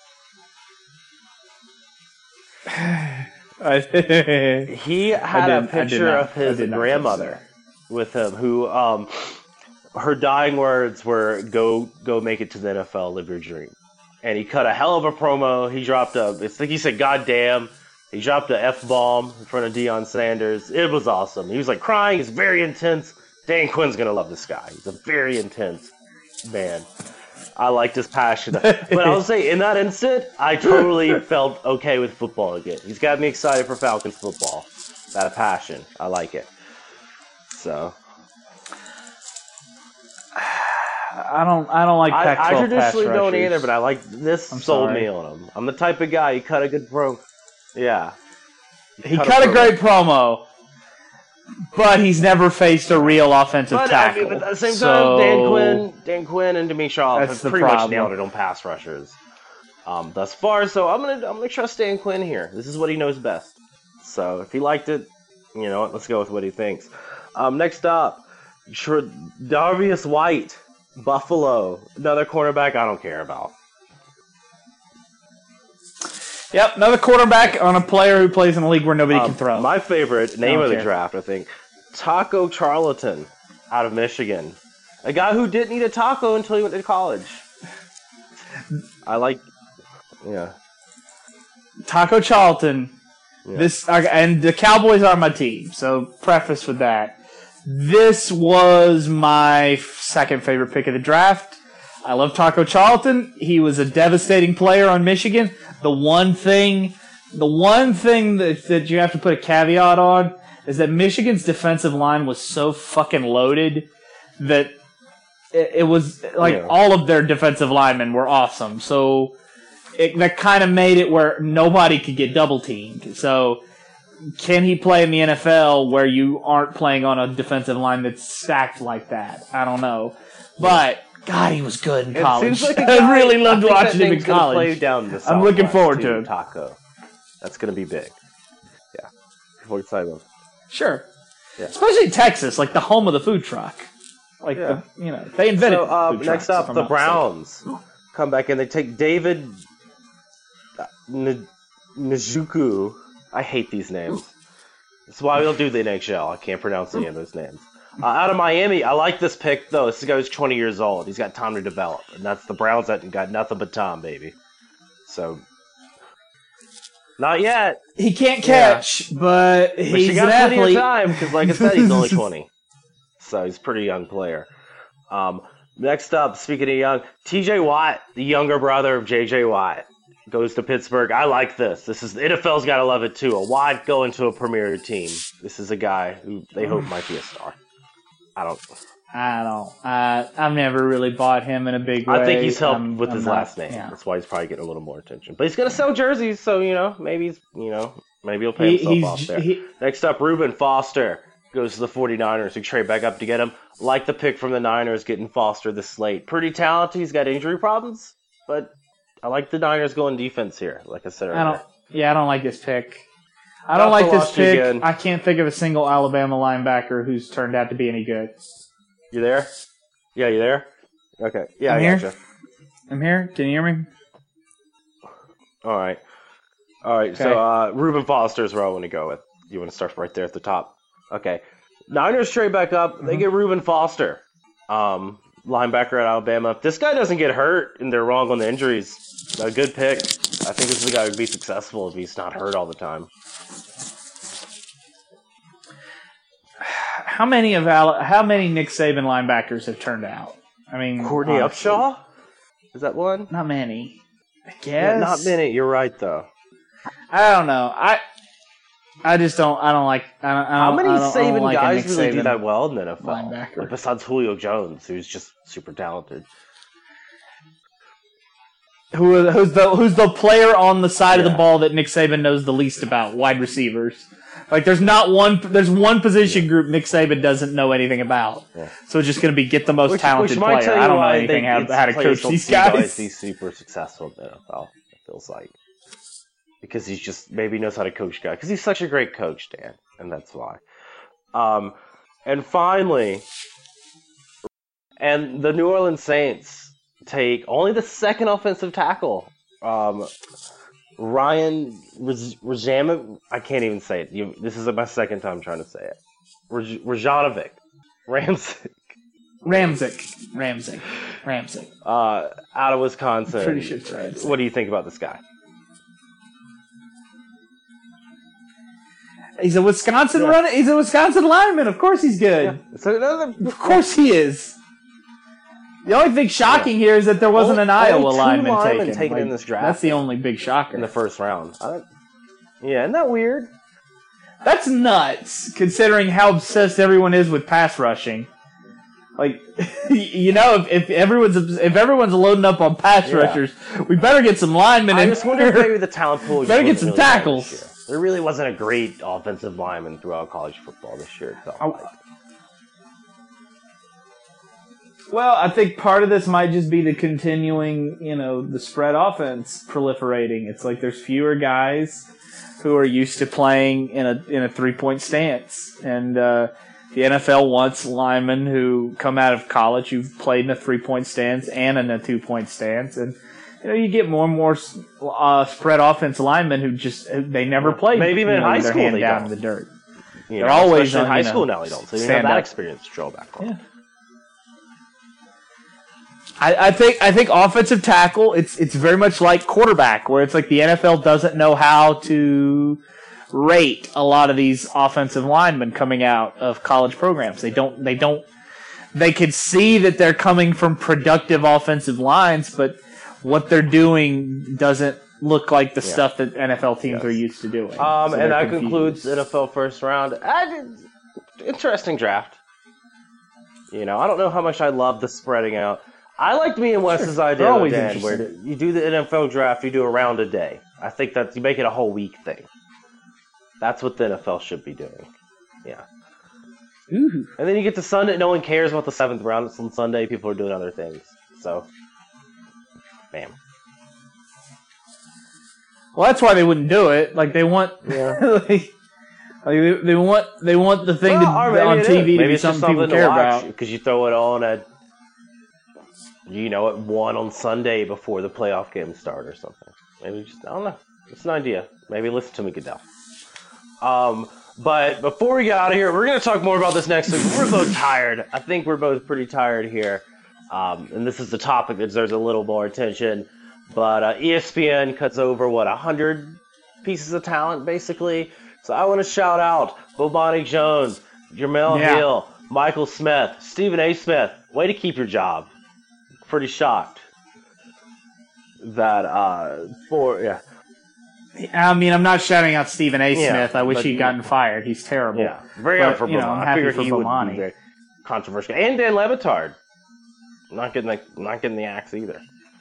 He had a picture of his grandmother with him, who um, her dying words were, "Go, go, make it to the N F L, live your dream." And he cut a hell of a promo. He dropped a, it's like he said, "God damn." He dropped a F bomb in front of Deion Sanders. It was awesome. He was like crying. He's very intense. Dan Quinn's going to love this guy. He's a very intense man. I liked his passion. But I'll say, in that instant, I totally felt okay with football again. He's got me excited for Falcons football. That passion. I like it. So. I don't I don't like Pac twelve I, I traditionally pass don't rushers. either, but I like this I'm sold sorry. me on him. I'm the type of guy, he cut a good pro. Yeah. He, he cut, cut a, a great promo. But he's never faced a real offensive but, tackle. I mean, but at the same so time, Dan Quinn, Dan Quinn, and Demi Shaw have pretty problem. much nailed it on pass rushers um, thus far. So I'm gonna I'm gonna trust Dan Quinn here. This is what he knows best. So if he liked it, you know what? Let's go with what he thinks. Um, next up, Darvius White, Buffalo, another cornerback I don't care about. Yep, another quarterback on a player who plays in a league where nobody um, can throw. My favorite name of the care. draft, I think, Taco Charlton out of Michigan. A guy who didn't eat a taco until he went to college. I like, yeah. Taco Charlton. Yeah. This and the Cowboys are my team, so preface with that. This was my second favorite pick of the draft. I love Taco Charlton. He was a devastating player on Michigan. The one thing, the one thing that, that you have to put a caveat on is that Michigan's defensive line was so fucking loaded that it, it was like yeah. all of their defensive linemen were awesome. So it, that kind of made it where nobody could get double teamed. So can he play in the N F L where you aren't playing on a defensive line that's stacked like that? I don't know, but. God, he was good in college. Like guy, I really loved I watching him in college. Play down the I'm looking forward to it. Taco. That's going to be big. Yeah. Before you say them. Sure. Yeah. Especially Texas, like the home of the food truck. Like, yeah. the, you know, they invented so, um, food next trucks, up, the Browns mistaken. come back and they take David N- Njoku. I hate these names. That's why we don't do the N H L. I can't pronounce any of those names. Uh, out of Miami, I like this pick, though. This guy who's twenty years old. He's got time to develop. And that's the Browns that got nothing but time, baby. So, not yet. He can't catch, yeah. but he's but you got an plenty athlete. of time, because like I said, he's only twenty. So he's a pretty young player. Um, next up, speaking of young, T J Watt, the younger brother of J J Watt, goes to Pittsburgh. I like this. This is the N F L's got to love it, too. A Watt going to a premier team. This is a guy who they hope might be a star. I don't. I don't. Uh, I've never really bought him in a big way. I think he's helped I'm, with I'm his not, last name. Yeah. That's why he's probably getting a little more attention. But he's going to sell jerseys, so you know, maybe he's, you know, maybe he'll pay he, himself off there. He, Next up, Reuben Foster goes to the 49ers, who trade back up to get him. Like the pick from the Niners, getting Foster this slate. Pretty talented. He's got injury problems, but I like the Niners going defense here. Like I said earlier. I don't. Yeah, I don't like this pick. I don't like this pick. Again. I can't think of a single Alabama linebacker who's turned out to be any good. You there? Yeah, you there? Okay. Yeah, I'm I here. gotcha. I'm here. Can you hear me? All right. All right. Okay. So uh, Reuben Foster is where I want to go with. You want to start right there at the top? Okay. Niners trade back up. Mm-hmm. They get Reuben Foster, um, linebacker at Alabama. If this guy doesn't get hurt and they're wrong on the injuries, a good pick. I think this is a guy who'd be successful if he's not hurt all the time. How many of Al- how many Nick Saban linebackers have turned out? I mean, Courtney honestly. Upshaw? Is that one? Not many. I guess. Yeah, not many. You're right, though. I don't know. I I just don't. I don't like. I don't, I don't, How many I don't, Saban I don't like guys Nick really do Saban that well in the N F L? linebacker. Like besides Julio Jones, who's just super talented. Who who's the who's the player on the side Yeah. of the ball that Nick Saban knows the least about? Wide receivers. Like there's not one. There's one position Yeah. group Nick Saban doesn't know anything about. Yeah. So it's just going to be get the most Which, talented which might player. tell you I don't know why anything they, how, it's how to players coach don't these see guys guys. be super successful in the N F L. It feels like because he's just maybe knows how to coach guys because he's such a great coach, Dan, and that's why. Um, and finally, and the New Orleans Saints take only the second offensive tackle. Um, Ryan Rajanovic, I can't even say it. You, this is my second time trying to say it. Raj, Rajanovic, Ramsick, Ramsick, Ramsick, Ramsick. uh, out of Wisconsin. Pretty sure it's Ramsick. What do you think about this guy? He's a Wisconsin Yeah. runner. He's a Wisconsin lineman. Of course he's good. So another, Of course he is. The only thing shocking here is that there wasn't an Only- Iowa only two lineman linemen taken. taken in Like, this draft. That's the only big shocker. in the first round. I don't, yeah, isn't that weird? That's nuts, considering how obsessed everyone is with pass rushing. Like, you know, if, if everyone's if everyone's loading up on pass Yeah. rushers, we better get some linemen I in just wonder if here. maybe the talent pool just Better get wasn't some really there tackles. this year. There really wasn't a great offensive lineman throughout college football this year. It felt I- like. Well, I think part of this might just be the continuing, you know, the spread offense proliferating. It's like there's fewer guys who are used to playing in a in a three point stance, and uh, the N F L wants linemen who come out of college who've played in a three point stance and in a two point stance, and you know you get more and more uh, spread offense linemen who just they never played. Maybe even you in know, high with their school hand they down don't. in the dirt. You They're know, always especially in on, high you know, school now. They don't. So you have stand that up. experience to draw back on. Yeah. I, I think I think offensive tackle it's it's very much like quarterback, where it's like the N F L doesn't know how to rate a lot of these offensive linemen coming out of college programs. They don't they don't they can see that they're coming from productive offensive lines, but what they're doing doesn't look like the Yeah. stuff that N F L teams Yes. are used to doing. Um, So and they're that confused. concludes N F L first round. I did, interesting draft. You know, I don't know how much I love the spreading out. I liked me and Wes's They're idea, always Dan, where interesting. you do the N F L draft, you do a round a day. I think that you make it a whole week thing. That's what the N F L should be doing. Yeah. Ooh. And then you get to Sunday. No one cares about the seventh round. It's on Sunday. People are doing other things. So, bam. Well, that's why they wouldn't do it. Like they want, Yeah. like, like they, they want, they want the thing Well, to, or maybe on it T V is. to Maybe be it's just something people something to care watch about. because you throw it on at, you know, at one on Sunday before the playoff games start or something. Maybe just I don't know. It's an idea. Maybe listen to me, Goodell. Um, but before we get out of here, we're going to talk more about this next week. We're both tired. I think we're both pretty tired here. Um, and this is the topic that deserves a little more attention. But uh, E S P N cuts over, what, one hundred pieces of talent, basically? So I want to shout out Bomani Jones, Jamel Yeah. Hill, Michael Smith, Stephen A. Smith. Way to keep your job. Pretty shocked that, uh, for, yeah. I mean, I'm not shouting out Stephen A. Yeah, Smith. I wish but- he'd gotten fired. He's terrible. Yeah, very But, up for you know, Bomani. I'm I happy figured for he would Bomani. be very controversial. And Dan Levitard. Not getting the, not getting the axe either.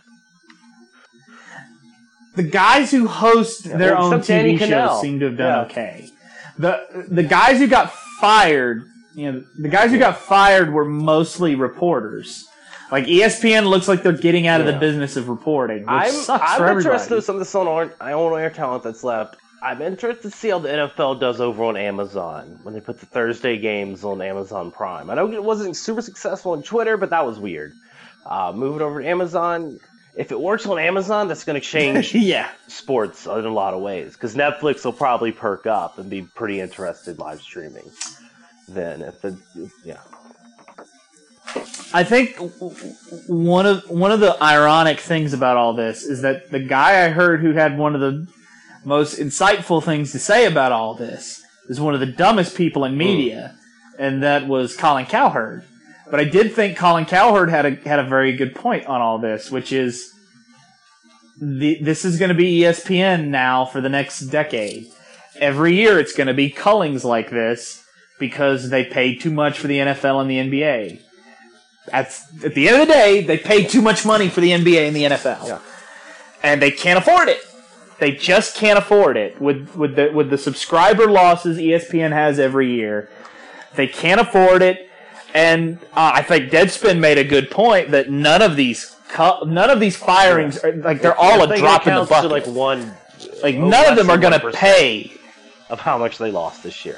The guys who host their well, own except T V Danny shows Kanell. seem to have done Yeah. okay. The the guys who got fired, you know, the guys who got fired were mostly reporters. Like E S P N looks like they're getting out of Yeah. the business of reporting, which I'm, sucks I'm for everybody. interested in some of this on our, I own air talent that's left. I'm interested to see how the N F L does over on Amazon when they put the Thursday games on Amazon Prime. I know it wasn't super successful on Twitter, but that was weird. Uh, moving over to Amazon, if it works on Amazon, that's going to change yeah. sports in a lot of ways because Netflix will probably perk up and be pretty interested live streaming. Then if the yeah. I think one of one of the ironic things about all this is that the guy I heard who had one of the most insightful things to say about all this is one of the dumbest people in media, and that was Colin Cowherd. But I did think Colin Cowherd had a had a very good point on all this, which is the, this is going to be E S P N now for the next decade. Every year it's going to be cullings like this because they paid too much for the N F L and the N B A. At, at the end of the day, they paid too much money for the N B A and the N F L. Yeah. And they can't afford it. They just can't afford it. With with the with the subscriber losses E S P N has every year, they can't afford it. And uh, I think Deadspin made a good point that none of these none of these firings are like they're all a drop in the bucket. To like one, like none of them are going to pay of how much they lost this year.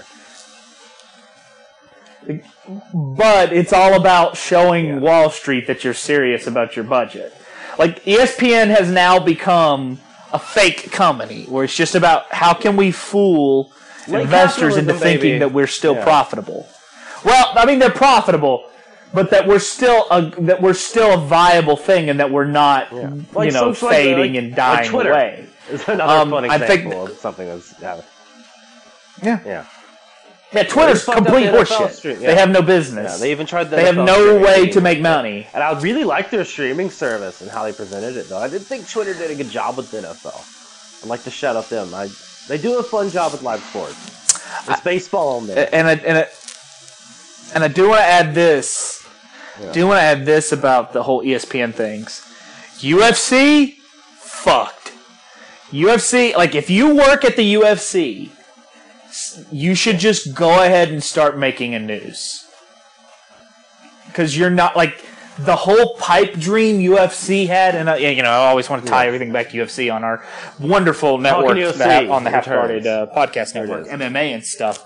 But it's all about showing yeah. Wall Street that you're serious about your budget. Like E S P N has now become a fake company where it's just about how can we fool like investors into thinking baby. that we're still yeah. profitable. Well, I mean they're profitable, but that we're still a that we're still a viable thing and that we're not yeah. like, you know fading like, and dying like Twitter away. Is another um, fun I example think, of something that's happening. Yeah. Yeah. Yeah, Twitter's complete horseshit. Yeah. They have no business. Yeah, they even tried. The they have no way to make money. And I really like their streaming service and how they presented it, though. I didn't think Twitter did a good job with the N F L. I'd like to shout out them. I they do a fun job with live sports. It's I, baseball only. And I, and I, and I do want to add this. Yeah. Do want to add this about the whole E S P N things. U F C, fucked. U F C, like if you work at the U F C. You should just go ahead and start making a noose. Because you're not, like, the whole pipe dream U F C had, and, uh, you know, I always want to tie yeah. everything back to U F C on our wonderful network that, on the Half-Guarded uh, Podcast Network, M M A and stuff.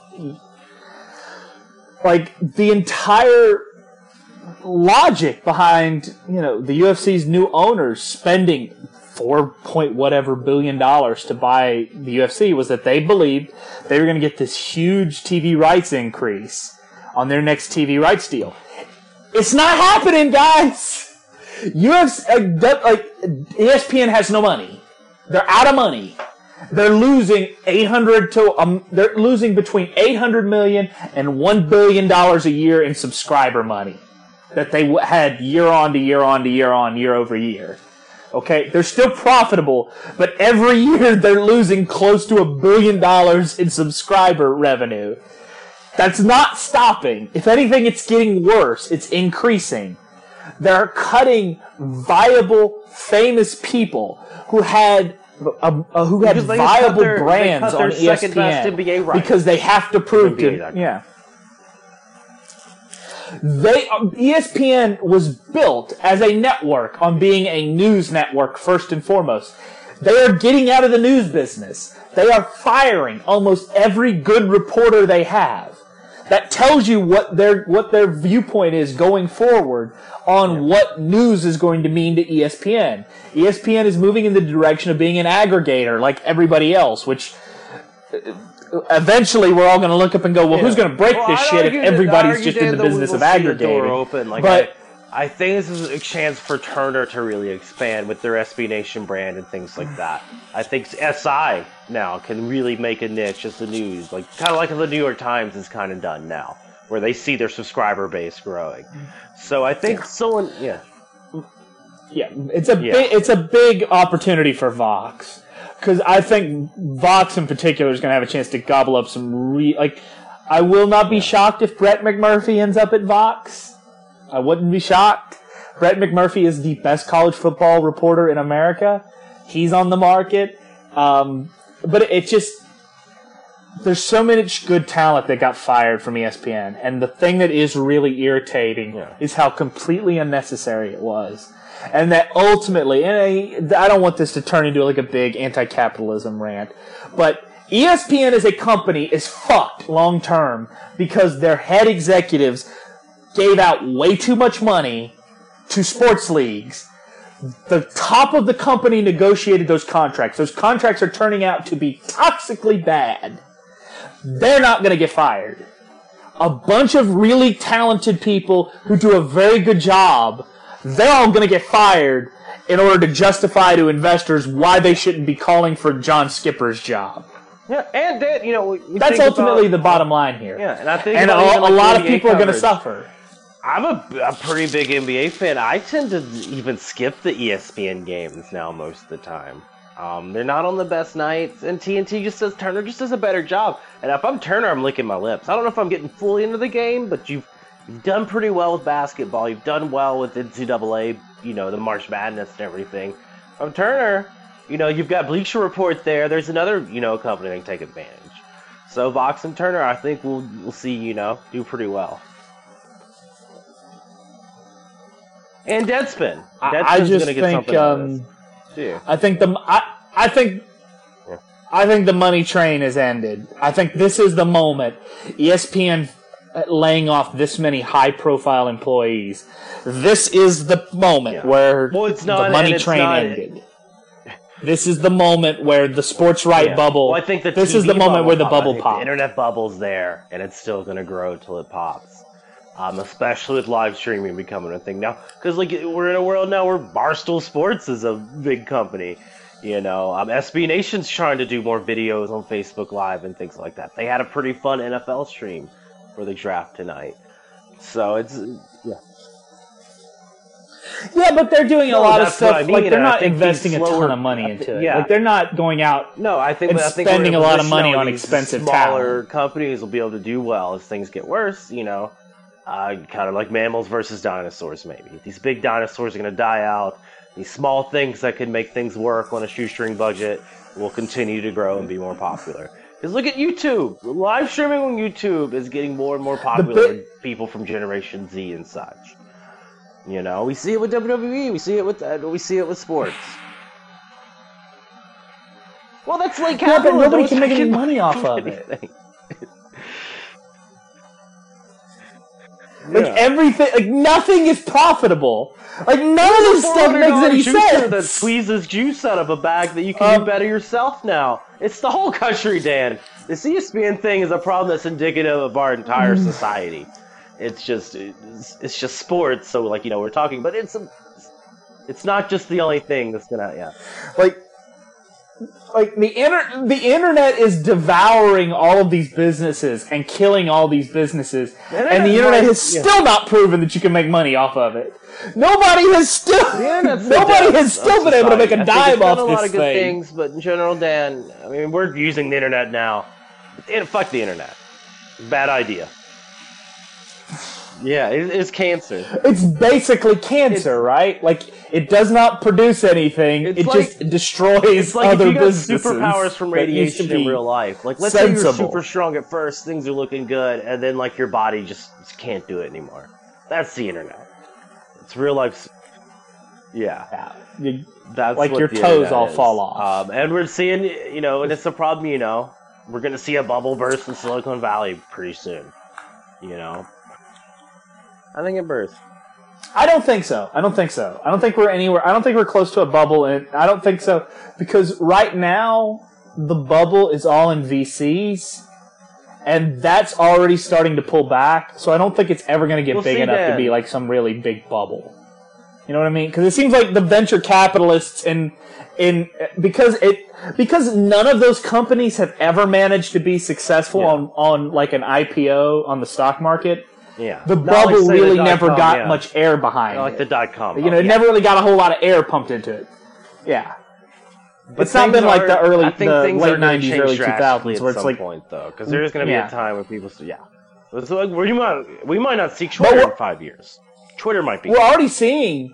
Like, the entire logic behind, you know, the U F C's new owners spending four point whatever billion dollars to buy the U F C was that they believed they were going to get this huge T V rights increase on their next T V rights deal. It's not happening, guys. U F C, like, like E S P N has no money. They're out of money. They're losing eight hundred to um, they're losing between eight hundred million and one billion dollars a year in subscriber money that they had year on to year on to year on year over year. Okay, they're still profitable, but every year they're losing close to a billion dollars in subscriber revenue. That's not stopping. If anything, it's getting worse. It's increasing. They're cutting viable, famous people who had uh, uh, who had viable their, brands on E S P N because they have to prove to yeah. They E S P N was built as a network on being a news network first and foremost. They are getting out of the news business. They are firing almost every good reporter they have. That tells you what their what their viewpoint is going forward on yeah. what news is going to mean to E S P N. E S P N is moving in the direction of being an aggregator like everybody else, which eventually we're all going to look up and go, well, yeah. who's going to break well, this I'd shit if everybody's that, just in the, the business we'll of aggregating? Open. Like, but I, I think this is a chance for Turner to really expand with their S B Nation brand and things like that. I think S I now can really make a niche as the news, like kind of like the New York Times is kind of done now, where they see their subscriber base growing. So I think yeah. someone, yeah, yeah, it's a yeah. big, it's a big opportunity for Vox. Because I think Vox in particular is going to have a chance to gobble up some re- like. I will not be shocked if Brett McMurphy ends up at Vox. I wouldn't be shocked. Brett McMurphy is the best college football reporter in America. He's on the market, um, but it, it just there's so much good talent that got fired from E S P N, and the thing that is really irritating yeah. is how completely unnecessary it was. And that ultimately, and I, I don't want this to turn into like a big anti-capitalism rant, but E S P N as a company is fucked long term because their head executives gave out way too much money to sports leagues. The top of the company negotiated those contracts. Those contracts are turning out to be toxically bad. They're not going to get fired. A bunch of really talented people who do a very good job, they're all going to get fired in order to justify to investors why they shouldn't be calling for John Skipper's job. Yeah, and that, you know, we that's ultimately about, the bottom line here. Yeah, and I think and a, a lot of people are going to suffer. I'm a, a pretty big N B A fan. I tend to even skip the E S P N games now most of the time. Um, they're not on the best nights, and T N T just does Turner just does a better job. And if I'm Turner, I'm licking my lips. I don't know if I'm getting fully into the game, but you've you've done pretty well with basketball. You've done well with N C double A, you know, the March Madness and everything. If I'm Turner, you know, you've got Bleacher Report there. There's another, you know, company that can take advantage. So Vox and Turner, I think we'll we'll see, you know, do pretty well. And Deadspin. Deadspin's I just gonna get think something out of this. um, Yeah. I think the I, I think Yeah. I think the money train has ended. I think this is the moment. E S P N laying off this many high-profile employees. This is the moment Yeah. where Well, it's not- the money and it's train not- ended. This is the moment where the sports right Yeah. bubble. Well, I think the this T V is the moment where the popped. I bubble think pops. The internet bubble's there, and it's still going to grow till it pops. Um, especially with live streaming becoming a thing now, because like we're in a world now where Barstool Sports is a big company. You know, um, S B Nation's trying to do more videos on Facebook Live and things like that. They had a pretty fun N F L stream for the draft tonight, so it's yeah. Yeah, but they're doing a No, lot of that's stuff. what I mean, Like they're and I not think these investing a slower- ton of money I into thi- it. yeah. Like they're not going out. No, I think And I think spending we're in a lot of position money now where on these expensive smaller talent. companies will be able to do well as things get worse. You know, uh, kind of like mammals versus dinosaurs. Maybe these big dinosaurs are going to die out. These small things that can make things work on a shoestring budget will continue to grow and be more popular. Because look at YouTube. Live streaming on YouTube is getting more and more popular bit- with people from Generation Z and such. You know, we see it with W W E. We see it with uh, we see it with sports. Well, that's like Yeah, but capitalism. nobody It's can make any fucking money off of it. anything. Like Yeah. everything, like nothing is profitable. Like none of this stuff makes any juicer that sense. squeezes juice out of a bag that you can Um, do better yourself now. It's the whole country, Dan. This E S P N thing is a problem that's indicative of our entire society. It's just, it's, it's just sports. So, like, you know, we're talking, but it's, a, it's not just the only thing that's gonna, yeah. Like, like the inter- the internet is devouring all of these businesses and killing all these businesses, internet and the internet might- has yeah. still not proven that you can make money off of it. Nobody has still, The internet's the nobody death has still of been able to make society. a I think dime it's done off a lot this of good thing. things, but in general, Dan, I mean, we're using the internet now. And fuck the internet. Bad idea. Yeah, it, it's cancer. It's basically cancer, It's- right? Like it does not produce anything; It's it like- just destroys It's like other if you got businesses. superpowers from that used to radiation in be real life. Like, let's say you're sensible. super strong at first, things are looking good, and then like your body just, just can't do it anymore. That's the internet. It's real life. s- Yeah, Yeah, you- that's Like what your the toes internet all is. fall off. Um, and we're seeing, you know, and it's a problem. You know, we're gonna see a bubble burst in Silicon Valley pretty soon. You know, I think it burst. I don't think so. I don't think so. I don't think we're anywhere. I don't think we're close to a bubble, and I don't think so because right now the bubble is all in V Cs, and that's already starting to pull back. So I don't think it's ever going to get We'll big see enough then. to be like some really big bubble. You know what I mean? Because it seems like the venture capitalists and in because it because none of those companies have ever managed to be successful Yeah. on on like an I P O on the stock market. Yeah, The Not bubble like, say, the really dot never com, got yeah. much air behind Not like it. the dot com. You know, it yeah. never really got a whole lot of air pumped into it. Yeah. But It's not things been like are- the early- I think the things late are gonna nineties, change early two drastically thousands, at where it's some like- point, though, because there's going to be Yeah. a time where people say, "Yeah, so, like, we might we might not see But Twitter we're- in five years. Twitter might be." We're already seeing.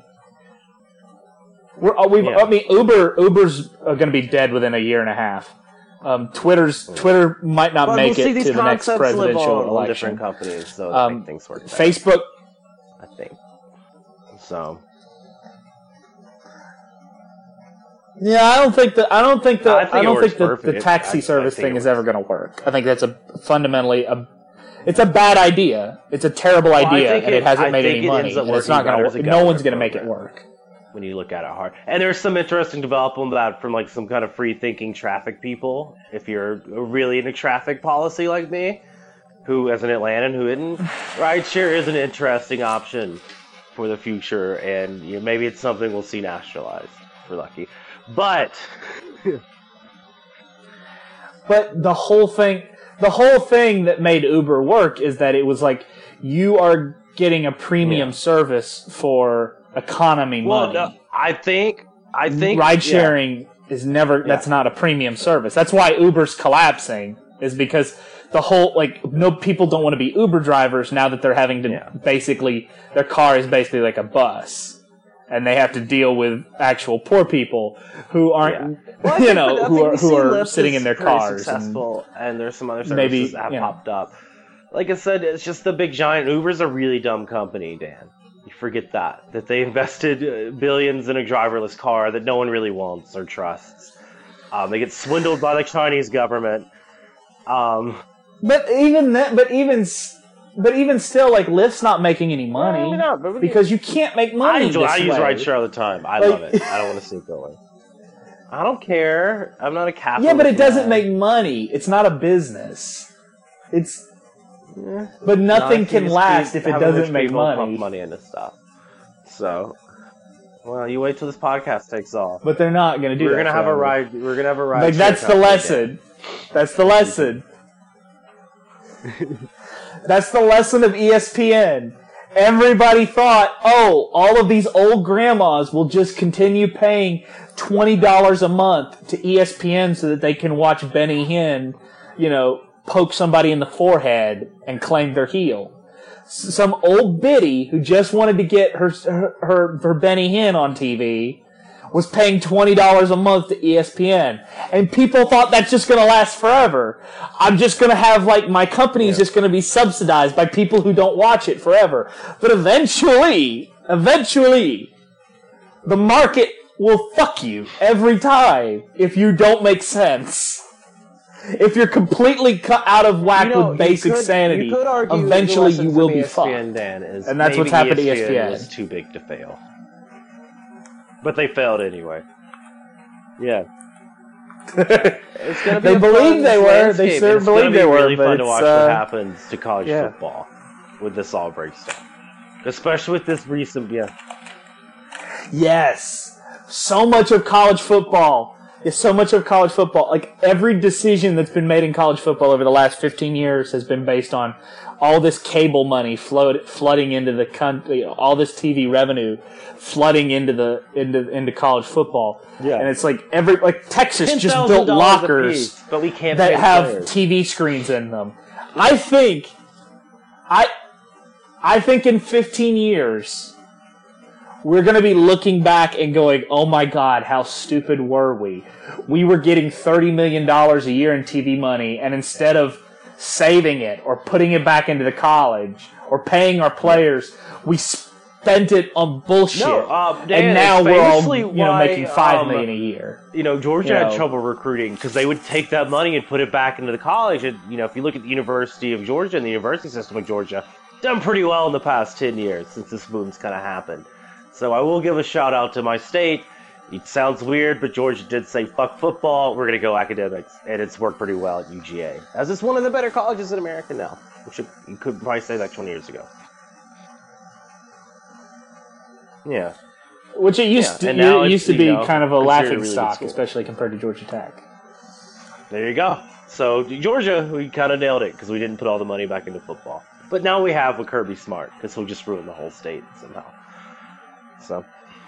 We're, uh, we've, Yeah. I mean, Uber Uber's going to be dead within a year and a half. Um, Twitter's Twitter might not But make we'll see it these to the next concepts live presidential on, on election. different companies, so Um, make things work. better, Facebook, I think. So yeah, I don't think that. I don't think the. I I, think it don't works think the, perfect. the taxi I- I service think thing it is ever going to work. I think that's a fundamentally a. It's a bad idea. It's a terrible I idea, think and it, it- hasn't I made think any it money. ends up And it's not working going better as to. a No government one's going to make it program. work. when you look at it hard, and there's some interesting development about from like some kind of free thinking traffic people. If you're really into traffic policy like me, who as an Atlantan who isn't, rideshare is an interesting option for the future, and you know, maybe it's something we'll see nationalized. If we're lucky, but But the whole thing, the whole thing that made Uber work is that it was like you are getting a premium Yeah. service for economy Well, money. no, I think I think Ride yeah. sharing is never. That's not a premium service. That's why Uber's collapsing. Is because the whole like no people don't want to be Uber drivers now that they're having to Yeah. basically their car is basically like a bus, and they have to deal with actual poor people who aren't Yeah. Well, I you think- know I who think are we who see are Lyft sitting is in their pretty cars. And, successful, and, there's some other services maybe, that have you know. popped up. Like I said, it's just the big giant. Uber's a really dumb company, Dan. You forget that that they invested uh, billions in a driverless car that no one really wants or trusts. Um, they get swindled by the Chinese government. Um, but even that, but even s- but even still, like Lyft's not making any money maybe not, but we- because you can't make I, money. enjoy, this I use way. rideshare all the time. I Like- love it. I don't want to see it going. I don't care. I'm not a capitalist. Yeah, but it doesn't man. make money. It's not a business. It's Yeah. but nothing Not can just last keep if it having doesn't rich make people pump money. money into stuff. So, well, you wait till this podcast takes off. But they're not going to do We're that. gonna have a forever. ride. We're gonna have a ride. Like share that's the company lesson. That's the lesson. That's the lesson of E S P N. Everybody thought, oh, all of these old grandmas will just continue paying twenty dollars a month to E S P N so that they can watch Benny Hinn, you know, poke somebody in the forehead and claim their heel. S- Some old biddy who just wanted to get her her her, her Benny Hinn on T V was paying twenty dollars a month to E S P N. And people thought that's just going to last forever. I'm just going to have, like, my company's Yeah. just going to be subsidized by people who don't watch it forever. But eventually, eventually, the market will fuck you every time if you don't make sense. If you're completely cut out of whack You know, with basic you could, sanity, you could argue eventually the lesson you will from be E S P N, fucked. Dan, is And that's maybe what's happened to E S P N. was too big to fail, but they failed anyway. Yeah. It's gonna be They a believe fun they were. landscape, They and sure it's gonna believe be they were, really but fun to it's, watch uh, what happens to college yeah. football with this all breaks down, especially with this recent. Yeah, Yes. So much of college football. Yes, so much of college football. Like, every decision that's been made in college football over the last fifteen years has been based on all this cable money flood, flooding into the country, all this T V revenue flooding into the into into college football. Yeah. And it's like every like Texas just ten thousand built dollars lockers apiece, but we can't that pay have players. T V screens in them. I think I I think in fifteen years we're going to be looking back and going, "Oh my god, how stupid were we? We were getting thirty million dollars a year in T V money, and instead of saving it or putting it back into the college or paying our players, we spent it on bullshit." No, uh, Dan, and now it's we're all, famously you know, why, making five um, million a year. You know, Georgia You had know. trouble recruiting because they would take that money and put it back into the college. And, you know, if you look at the University of Georgia and the university system of Georgia, done pretty well in the past ten years since this boom's kind of happened. So I will give a shout out to my state. It sounds weird, but Georgia did say, fuck football, we're going to go academics. And it's worked pretty well at U G A. As it's one of the better colleges in America now. Which you could probably say that twenty years ago. Yeah. Which it used Yeah, and to now it it's, used to you be know, kind of a considered a laughing really good stock, school. especially compared to Georgia Tech. There you go. So Georgia, we kind of nailed it because we didn't put all the money back into football. But now we have with Kirby Smart because he'll just ruin the whole state somehow. So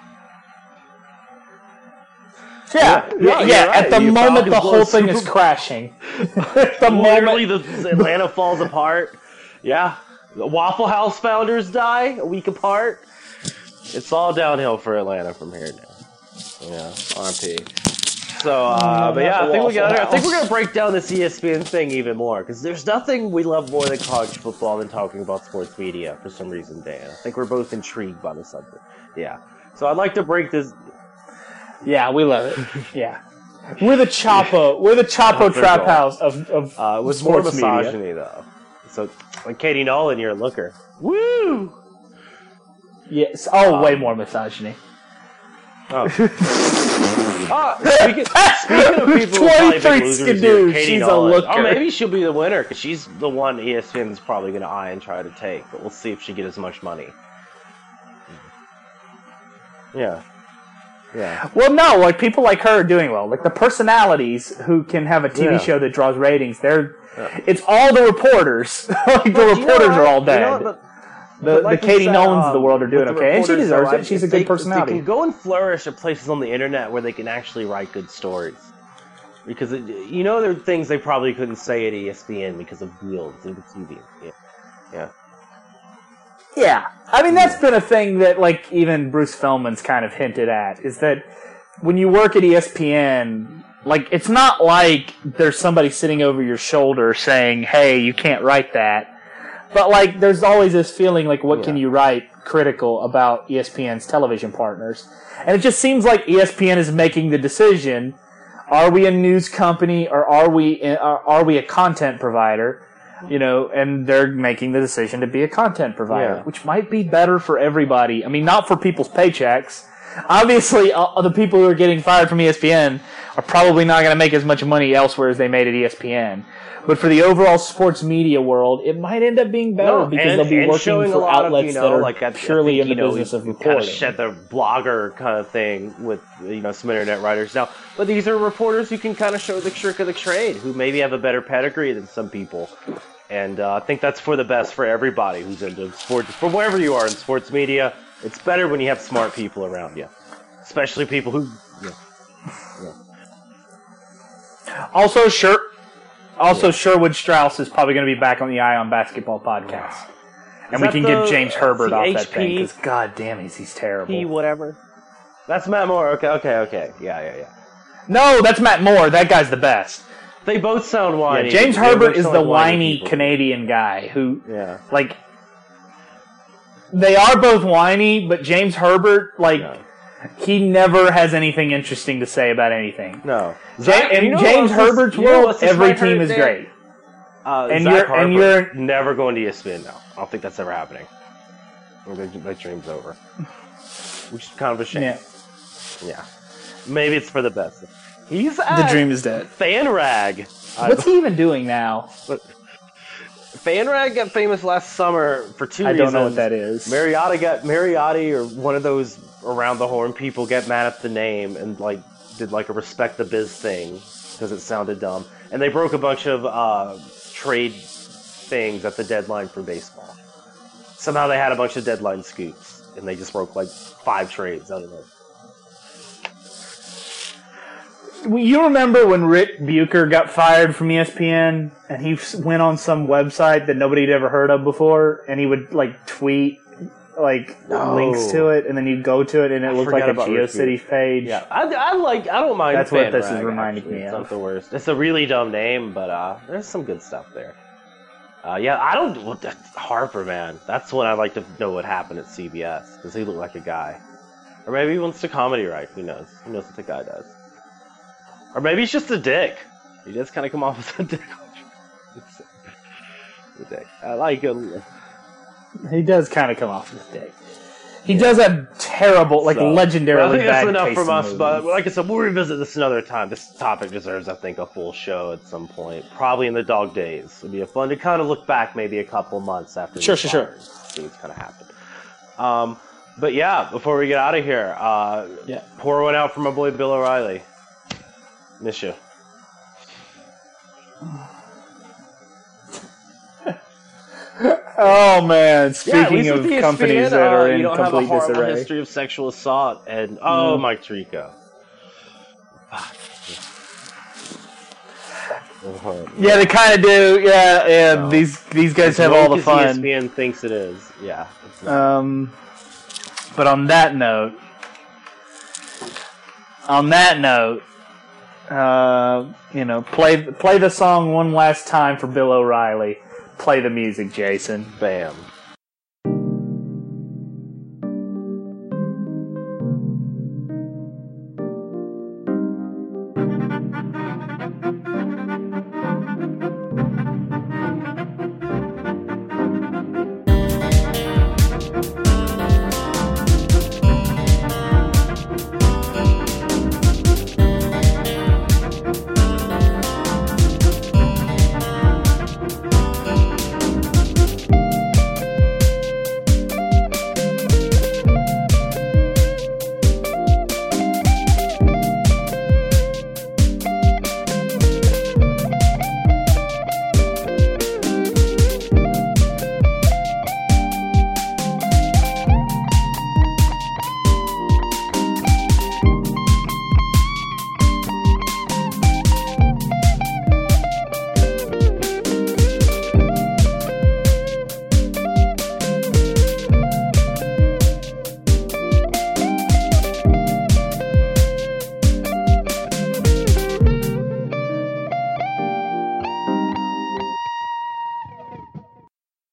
Yeah, Yeah, yeah. no, yeah. you're At right. the You moment, probably the blow whole thing Super is Bowl. crashing. At the literally, moment, the Atlanta falls apart. Yeah, the Waffle House founders die a week apart. It's all downhill for Atlanta from here now. Yeah, R P. So, uh, No, but yeah, not I the think we got. Waffle I think we're House. gonna break down this E S P N thing even more because there's nothing we love more than college football than talking about sports media for some reason, Dan. I think we're both intrigued by the subject. Yeah. So I'd like to break this. yeah, we love it. Yeah, we're the Chapo. We're the Chapo For trap sure. house of of Uh, with more sports media. misogyny though. So, like Katie Nolan, you're a looker. Woo! Yes. Oh, Um, way more misogyny. Oh. oh speaking, speaking of people who are probably big twenty-three losers skidoo, here, Katie she's a Nolan. looker. Oh, maybe she'll be the winner because she's the one E S P N is probably going to eye and try to take. But we'll see if she gets as much money. Yeah. Yeah. Well, no, like people like her are doing well. Like the personalities who can have a T V Yeah. show that draws ratings. They're Yeah. it's all the reporters. Like the But you know reporters what? are all You dead. know what? The, But like the we Katie said, Nolans of the um, world are doing with the okay, and she reporters, deserves though, it. She's a if good they, personality. They can go and flourish at places on the internet where they can actually write good stories. Because, it, you know, there are things they probably couldn't say at E S P N because of deals in the T V. Yeah. Yeah. Yeah. I mean, that's been a thing that, like, even Bruce Feldman's kind of hinted at, is that when you work at E S P N, like, it's not like there's somebody sitting over your shoulder saying, hey, you can't write that. But, like, there's always this feeling, like, what yeah. can you write critical about E S P N's television partners? And it just seems like E S P N is making the decision, are we a news company or are we are, are we a content provider? You know, and they're making the decision to be a content provider, yeah. which might be better for everybody. I mean, not for people's paychecks. Obviously, uh, the people who are getting fired from E S P N are probably not going to make as much money elsewhere as they made at E S P N. But for the overall sports media world, it might end up being better no, because and, they'll be working for outlets of, you know, that are like I, purely I think, in the know, business of reporting. Kind of shed the blogger kind of thing with, you know, some internet writers now. But these are reporters who can kind of show the trick of the trade, who maybe have a better pedigree than some people. And uh, I think that's for the best for everybody who's into sports. For wherever you are in sports media, it's better when you have smart people around you, especially people who. Yeah. Yeah. Also, sure. Also, yeah. Sherwood Strauss is probably going to be back on the Eye on Basketball podcast, is and we can the, get James Herbert off H P? That thing because god damn, he's he's terrible. He whatever. That's Matt Moore. Okay, okay, okay. Yeah, yeah, yeah. No, that's Matt Moore. That guy's the best. They both sound whiny. Yeah, James Herbert is the like whiny, whiny Canadian guy who, yeah. like, they are both whiny, but James Herbert, like, yeah. he never has anything interesting to say about anything. No. Zach, in you know James Herbert's this, world, you know every team is great. Uh, and Zach you're Harper and you're never going to E S P N now. I don't think that's ever happening. That dream's over. Which is kind of a shame. Yeah. Yeah. Maybe it's for the best. He's at the dream is dead. FanRag. What's he even doing now? FanRag got famous last summer for two I reasons. I don't know what that is. Mariotti got Mariotti or one of those around the horn people get mad at the name and like did like a respect the biz thing because it sounded dumb. And they broke a bunch of uh, trade things at the deadline for baseball. Somehow they had a bunch of deadline scoops and they just broke like five trades out of it. You remember when Rick Bucher got fired from E S P N and he went on some website that nobody had ever heard of before and he would like tweet like no. links to it and then you'd go to it and it I looked like a GeoCities page. Yeah, I, I like. I don't mind. That's what this is reminding actually. me it's of. It's not the worst. It's a really dumb name, but uh, there's some good stuff there. Uh, yeah, I don't. Well, Harper, man, that's when I like to know what happened at C B S because he looked like a guy, or maybe he wants to comedy write. Who knows? Who knows what the guy does? Or maybe he's just a dick. He does kind of come off as a dick. a dick. I like him. He does kind of come off as a dick. He yeah. does have terrible, like, so, legendarily well, I think that's bad enough from us, movies. But like I said, we'll revisit this another time. This topic deserves, I think, a full show at some point. Probably in the dog days. It'd be a fun to kind of look back maybe a couple months after sure, these sure, sure. see what's kind of happened. Um, but yeah, before we get out of here, uh, yeah. pour one out for my boy Bill O'Reilly. Miss you. Oh man! Speaking yeah, of companies that are uh, in complete disarray, you don't have a horrible history of sexual assault, and oh, mm. Mike Tirico. Yeah, they kind of do. Yeah, yeah. No. These these guys have all the fun. E S P N thinks it is. Yeah. Um, but on that note, on that note, uh, you know, play play the song one last time for Bill O'Reilly. Play the music, Jason. Bam.